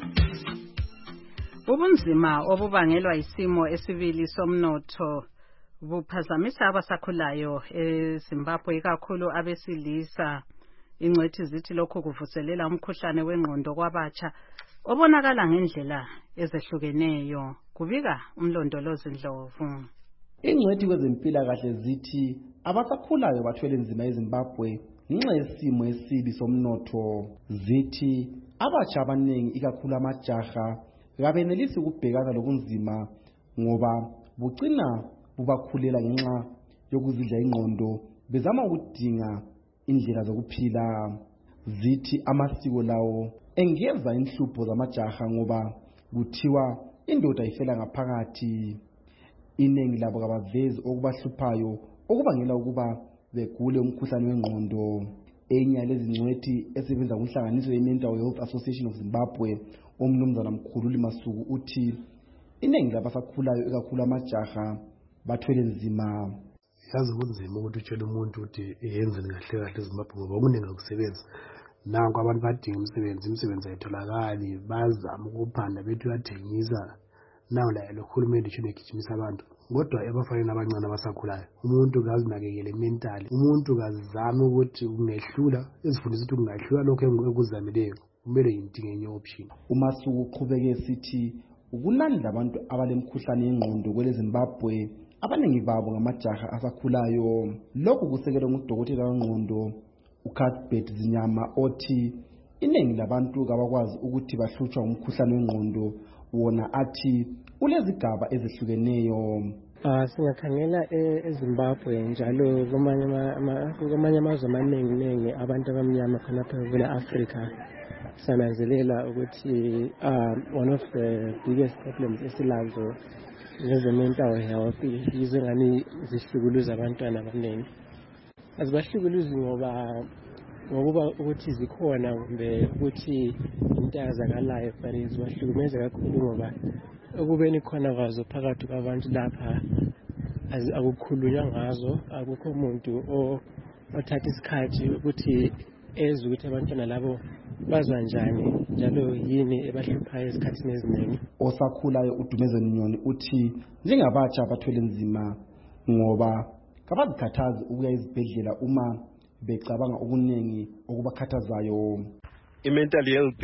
Ubunzima obubangelwa isimo esibili somnotho buphazamisa abasakhulayo eZimbabwe ikakhulu abesilisa. Ingcwethi zithi lokho kuvuselela umkhuhlane wengqondo kwabatsha obonakala ngendlela ezehlukeneyo. Kubika umlondolozi Ndlovu.
Ingcwethi kwezempilakahle zithi abasakhulayo bathwele nzima eZimbabwe ngenxa yesimo esibi somnotho. Zithi abatsha abaningi ikakhulu amajaha kabenelisi ukubhekana lobunzima ngoba bucina bubakhulela ngenxa yokuzidla ingqondo bezama ukudinga indlela zokuphila. Zithi amasiko lawo engeza inhlupho zamajaha ngoba kuthiwa indoda ifela ngaphakathi. Iningi labo kabavezi okubahluphayo okubangela ukuba begule umkhuhlane wengqondo. Enye lezi ngcwethi esebenza kunhlanganiso ye-Mental Health Association of Zimbabwe, umnumzana Mkhululi Masuku uthi iningi labasakhulayo ikakhulu amajaha bathwele nzima.
Yazi kunzima ukuthi utshele umuntu ukuthi yenzeni kahle kahle eZimbabwe ngoba kuningi ukusebenza. Nanku abantu badinga umsebenzi, imisebenzi ayitholakali, bazama ukuphanda bethi uyathengisa. Nawo la lo hulumende ushone gijimisa abantu. Kodwa ebafana abancane abasakhulayo, umuntu kazinakekele mental, umuntu kazizama ukuthi ungehlula, ezifundisa ukuthi ungahlula lokho ekuzamileyo, kumele yintinga enye option.
uMasuku uqhubeke sithi ukunanda abantu abalemkhuhlane yengqondo kwele Zimbabwe abaningi babo ngamajaha asakhulayo. Lokhu kusekelwe ngudokotela wengqondo uCuthbert Zinyama othi iningi labantu kabakwazi ukuthi bahlutshwa umkhuhlane wengqondo, wona athi kulezigaba ezihlukeneyo.
Ah singakhangela eZimbabwe njalo kumanye kumanye amazwe amaningi ningi abantu abamnyama khonapha kule Africa sananzelela ukuthi uh, one of the biggest problems esilazo ngeze mental health yizo ngani zihlukuluza abantwana abaningi. Azibahlukuluzi ngoba ngokuba ukuthi zikhona kumbe ukuthi into yazakalayo, but izibahlukumeza kakhulu ngoba ukubeni khona kwazo phakathi kwabantu lapha akukhulunywa ngazo. Akukho umuntu othatha isikhathi ukuthi ezwe ukuthi abantwana labo bazwa njani njalo yini ebahluphayo esikhathini eziningi.
Osakhulayo uDumezeni Nyoni uthi njengabatsha abathwele nzima ngoba kabazikhathazi ukuya ezibhedlela uma becabanga okuningi okubakhathazayo.
I-mental health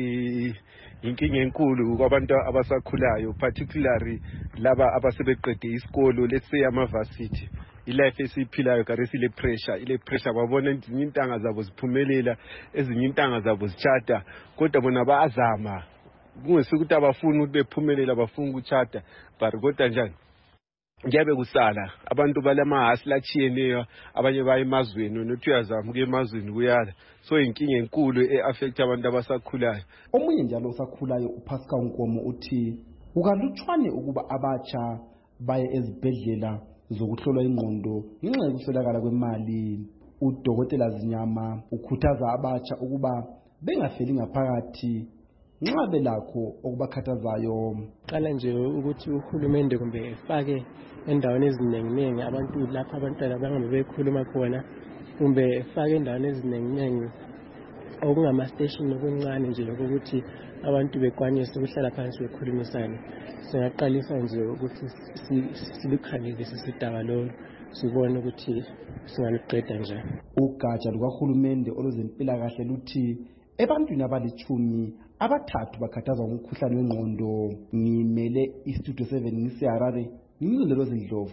inkinga enkulu kwabantu abasakhulayo, particularly laba abasebeqede isikolo, let's say ama-varsity. Ilife esiphilayo karesi ile pressure, ile pressure babona ezinye intanga zabo ziphumelela, ezinye intanga zabo zichata, kodwa bona bayazama. Kungesukuthi abafuni ukuthi bephumelela, bafuna ukuchata, but kodwa njani ngiyabe kusala abantu balamahasla achiyeneyo, abanye baye emazweni nothi uyazama ukuya emazweni kuyala. So inkinga enkulu eaffect abantu abasakhulayo.
Omunye njalo osakhulayo uPascal Nkomo uthi ukalutshwane ukuba abatsha baye ezibhedlela zokuhlolwa ingqondo ngenxa yokuswelakala kwemali. Udokotela Zinyama ukhuthaza abatsha ukuba bengafeli ngaphakathi nxa belakho okubakhathazayo.
Qala nje ukuthi uhulumende kumbe efake endaweni eziningi abantu lapha abantwana bangabe bekhuluma khona, kumbe efake endaweni eziningi okungama station okuncane nje ukuthi abantu bekwanise ukuhlala phansi bekhulumisane. Singaqalisa nje ukuthi silikhalile sisidaba lo sibone ukuthi singaluqeda njani.
Ugatsha lukahulumende olwezempilakahle luthi ebantwini abalichumi abathathu bakhathazwa ngumkhuhlane wengqondo. Ngimele iStudio seven ngisiharare ngimlondolozi Ndlovu.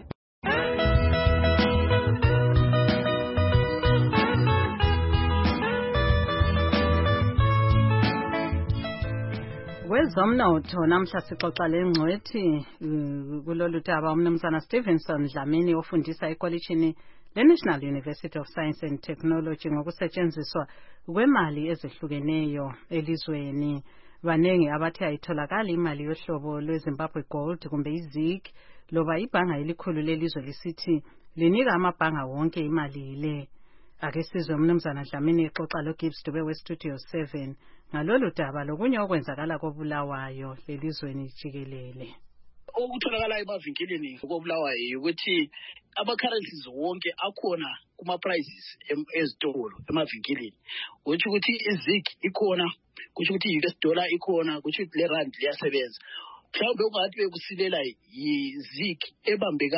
Kwezomnotho namhla sixoxa lengcwethi kulolu daba umnumzana Stevenson Dlamini ofundisa ekolishini le-National University of Science and Technology ngokusetshenziswa kwemali ezehlukeneyo elizweni. Banengi abathi ayitholakala imali yohlobo lweZimbabwe Gold kumbe iZig loba ibhanga elikhulu lelizwe lisithi linika amabhanga wonke imali ile. Ake sizwe umnumzana Dlamini exoxa loGibbs Dube weStudio seven ngalolu daba lokunye okwenzakala koBulawayo lelizweni jikelele.
Okutholakala emavinkilini koBulawayo ukuthi ama-currencies wonke akhona kuma-prices ezitolo emavinkilini. Kuthi ukuthi iZig ikhona, kuthi ukuthi i-U S dollar ikhona, kuthi ukuthi le rand liyasebenza. Mhlawumbe ungathi bekusilela yiZig ebambekayo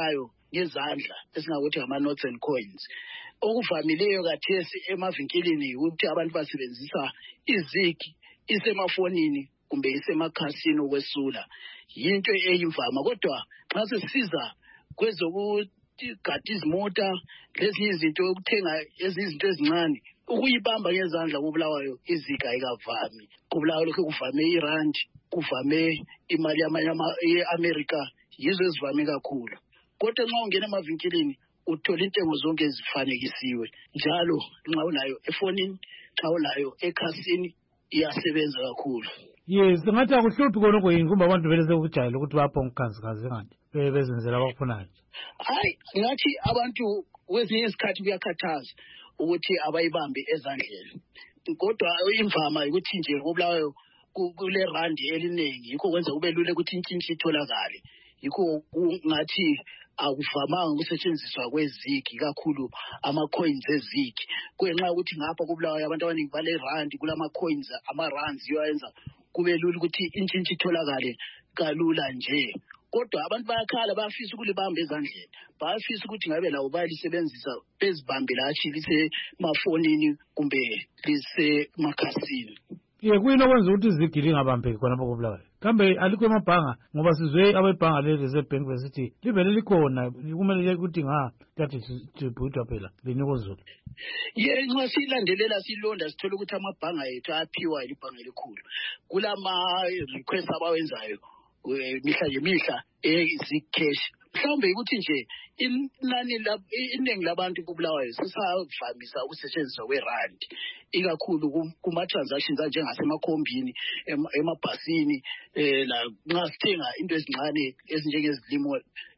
ngezandla esingakuthi ama notes and coins. Okuvamileyo kathesi emavinkilini ukuthi abantu basebenzisa izigi isemafonini kumbe isemakhasini okwesula. Yinto eyimvama kodwa xa sesiza kwezokuthi gadi izimota lezi izinto ukuthenga ezizinto ezincane ukuyibamba ngezandla kubulawayo izika ayikavami. Kubulawayo lokho kuvame iRand, kuvame imali yamanyama eAmerica, yizo ezivame kakhulu. Kodwa nxa ungena emavinkilini uthola intengo zonke ezifanekisiwe njalo nxa unayo efonini, nxa unayo ekhasini iyasebenza kakhulu.
Yes, ngathi akuhluphi konke yini kumbe abantu vele sekujayela ukuthi bapho ngikhanzikazi ngathi bezenzela abakufunayo.
Hayi, ngathi abantu kwezinye isikhathi kuyakhathaza ukuthi abayibambe ezandleni. Kodwa imvama ukuthi nje kubulawayo kule randi eliningi yikho kwenza kube lula ukuthi intshintshi itholakale. Yikho ngathi akuvamanga ukusetshenziswa kwezigi kakhulu ama coins ezigi. Kwenxa ukuthi ngapha kubulawayo abantu abaningi bale randi kulama coins ama rands yoyenza kube lula ukuthi intshintshi itholakale kalula nje. Kodwa abantu bayakhala bayafisa ukulibamba ezandleni, bayafisa ukuthi ngabe lawo bayalisebenzisa bezibambe lathi lise mafonini kumbe lise makhasini.
Ye kuyini okwenza ukuthi izigi lingabambeki khona lapho kubulawayo? Kambe alikho emabhanga ngoba sizwe abebhanga leli zebank besithi livele likhona kumele ukuthi nga kathi distribute phela lenikozulu.
Ye nxa silandelela silonda sithola ukuthi amabhanga ethu aphiwa ilibhanga elikhulu. Kulama request abawenzayo mihla ngemihla ezikesh. Mhlawumbe ukuthi nje inani iningi labantu kubulawayo sisavamisa ukusetshenziswa kwerandi ikakhulu kuma transactions njengasemakhombini emabhasini la nxa sithenga into ezincane ezinjengezilimo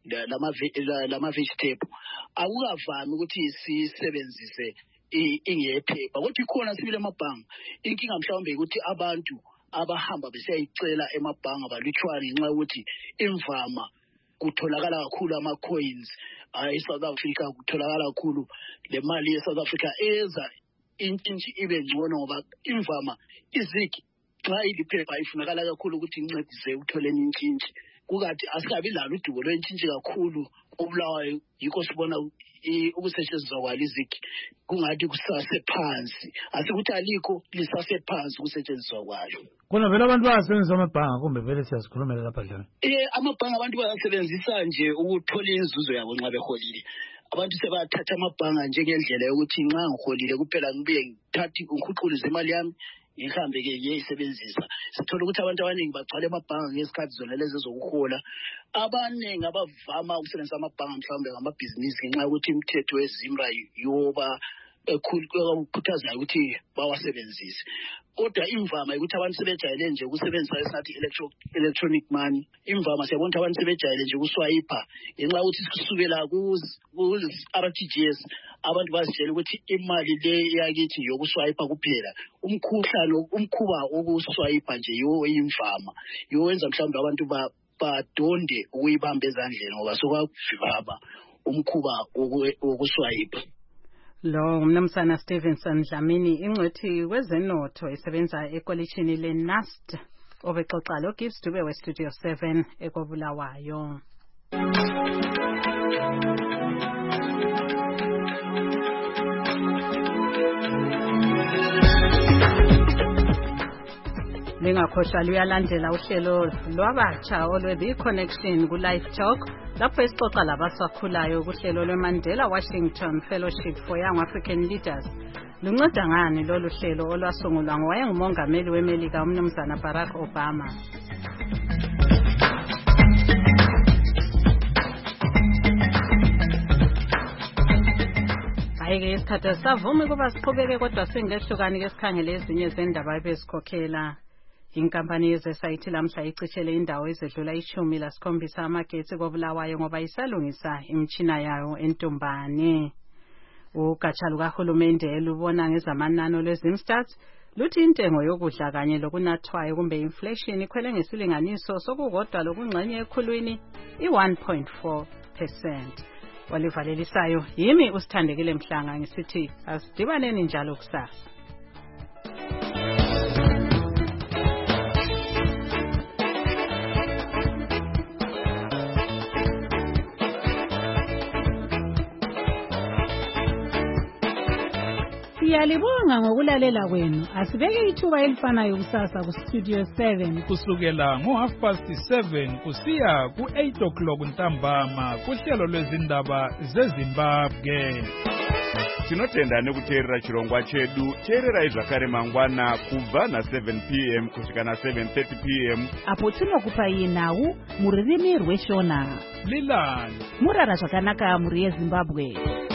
lama vegetable akukavami ukuthi sisebenzise ingephepha. Kodwa ikhona sibile amabhanga inkinga mhlawumbe ukuthi abantu abahamba besiyayicela emabhanga balutshwane nxa ukuthi imvama kutholakala kakhulu ama coins ay South Africa kutholakala kakhulu le mali ye South Africa eza intshintshi ibe ngcono ngoba imvama izigi xa iliphepha ifunakala kakhulu ukuthi incedise ukutholeni intshintshi. Kukathi asikabi lalo udubo lwentshintshi kakhulu obulawayo yikho sibona ukusetshenziswa kwalizigi kungathi kusase phansi. Asikuthi alikho lisase phansi ukusetshenziswa kwayo.
Kona vele abantu bayasebenzisa amabhanga kumbe vele siyazikhulumela lapha njani?
Eh amabhanga abantu bayasebenzisa nje ukuthola inzuzo yabo nxa beholile. Abantu sebathatha amabhanga njengendlela yokuthi nxa ngiholile kuphela ngibuye ngithathe ukhuqulize imali yami ngihambe ke ngiyisebenzisa. Sithola ukuthi abantu abaningi bagcwala amabhanga ngesikhathi zona lezi zokuhola. Abaningi abavama ukusebenzisa amabhanga mhlawumbe ngamabhizinisi ngenxa ukuthi imithetho yeZimra yoba ekhuthaza ukuthi bawasebenzise. Kodwa imvama ukuthi abantu sebejayele nje ukusebenzisa esingathi electronic money. Imvama siyabona abantu sebejayele nje ukuswipe ngenxa ukuthi kusukela ku R T G S abantu bazitshela ukuthi imali le yakithi yokuswipe kuphela. Umkhuhlane umkhuba wokuswipe nje yo imvama yowenza mhlawumbe abantu ba badonde ukuyibamba ezandleni ngoba sokwavaba umkhuba wokuswipe.
Lo umnumzana Stevenson Dlamini ingcwethi kwezenotho esebenza ekolishini le-N A S D obexoxa lo Gibbs Dube we Studio seven ekobulawayo. Lingakhohlwa luyalandela uhlelo lwabatsha olwe The Connection ku Live Talk lapho esixoxa labasakhulayo kuhlelo lweMandela Washington Fellowship for Young African Leaders. Lunceda ngani lolu hlelo olwasungulwa ngowayengumongameli weMelika umnumzana Barack Obama. Ayike isikhathi savuma kuba siqhubeke kodwa singehlukani ke sikhangele ezinye zendaba ebezikhokhela. Inkampani yezesayithi lamhla icishele indawo ezedlula ishumi lasikhombisa amagetsi kobulawayo ngoba isalungisa imtshina yayo entombane. Ugatsha lukahulumende lubona ngezamanano lwezimstats luthi intengo yokudla kanye lokunathwayo kumbe inflation ikhwele ngesilinganiso sokukodwa lokungxenye ekhulwini i one point four percent. Walivalelisayo yimi usithandekile Mhlanga ngisithi asidibaneni njalo kusasa.
Siyalibonga ngokulalela kwenu. Asibeke ithuba elifanayo kusasa ku-Studio seven.
Kusukela ngo-half past seven kusiya ku-eight o'clock ntambama kuhlelo lwezindaba zeZimbabwe.
Tinotenda nekuteerera chirongwa chedu. Teererai zvakare mangwana kubva na seven p m kusvika na seven thirty p m
apo tinokupai nhau mururimi rweshona.
Lilani
Murara zvakanaka muri yeZimbabwe.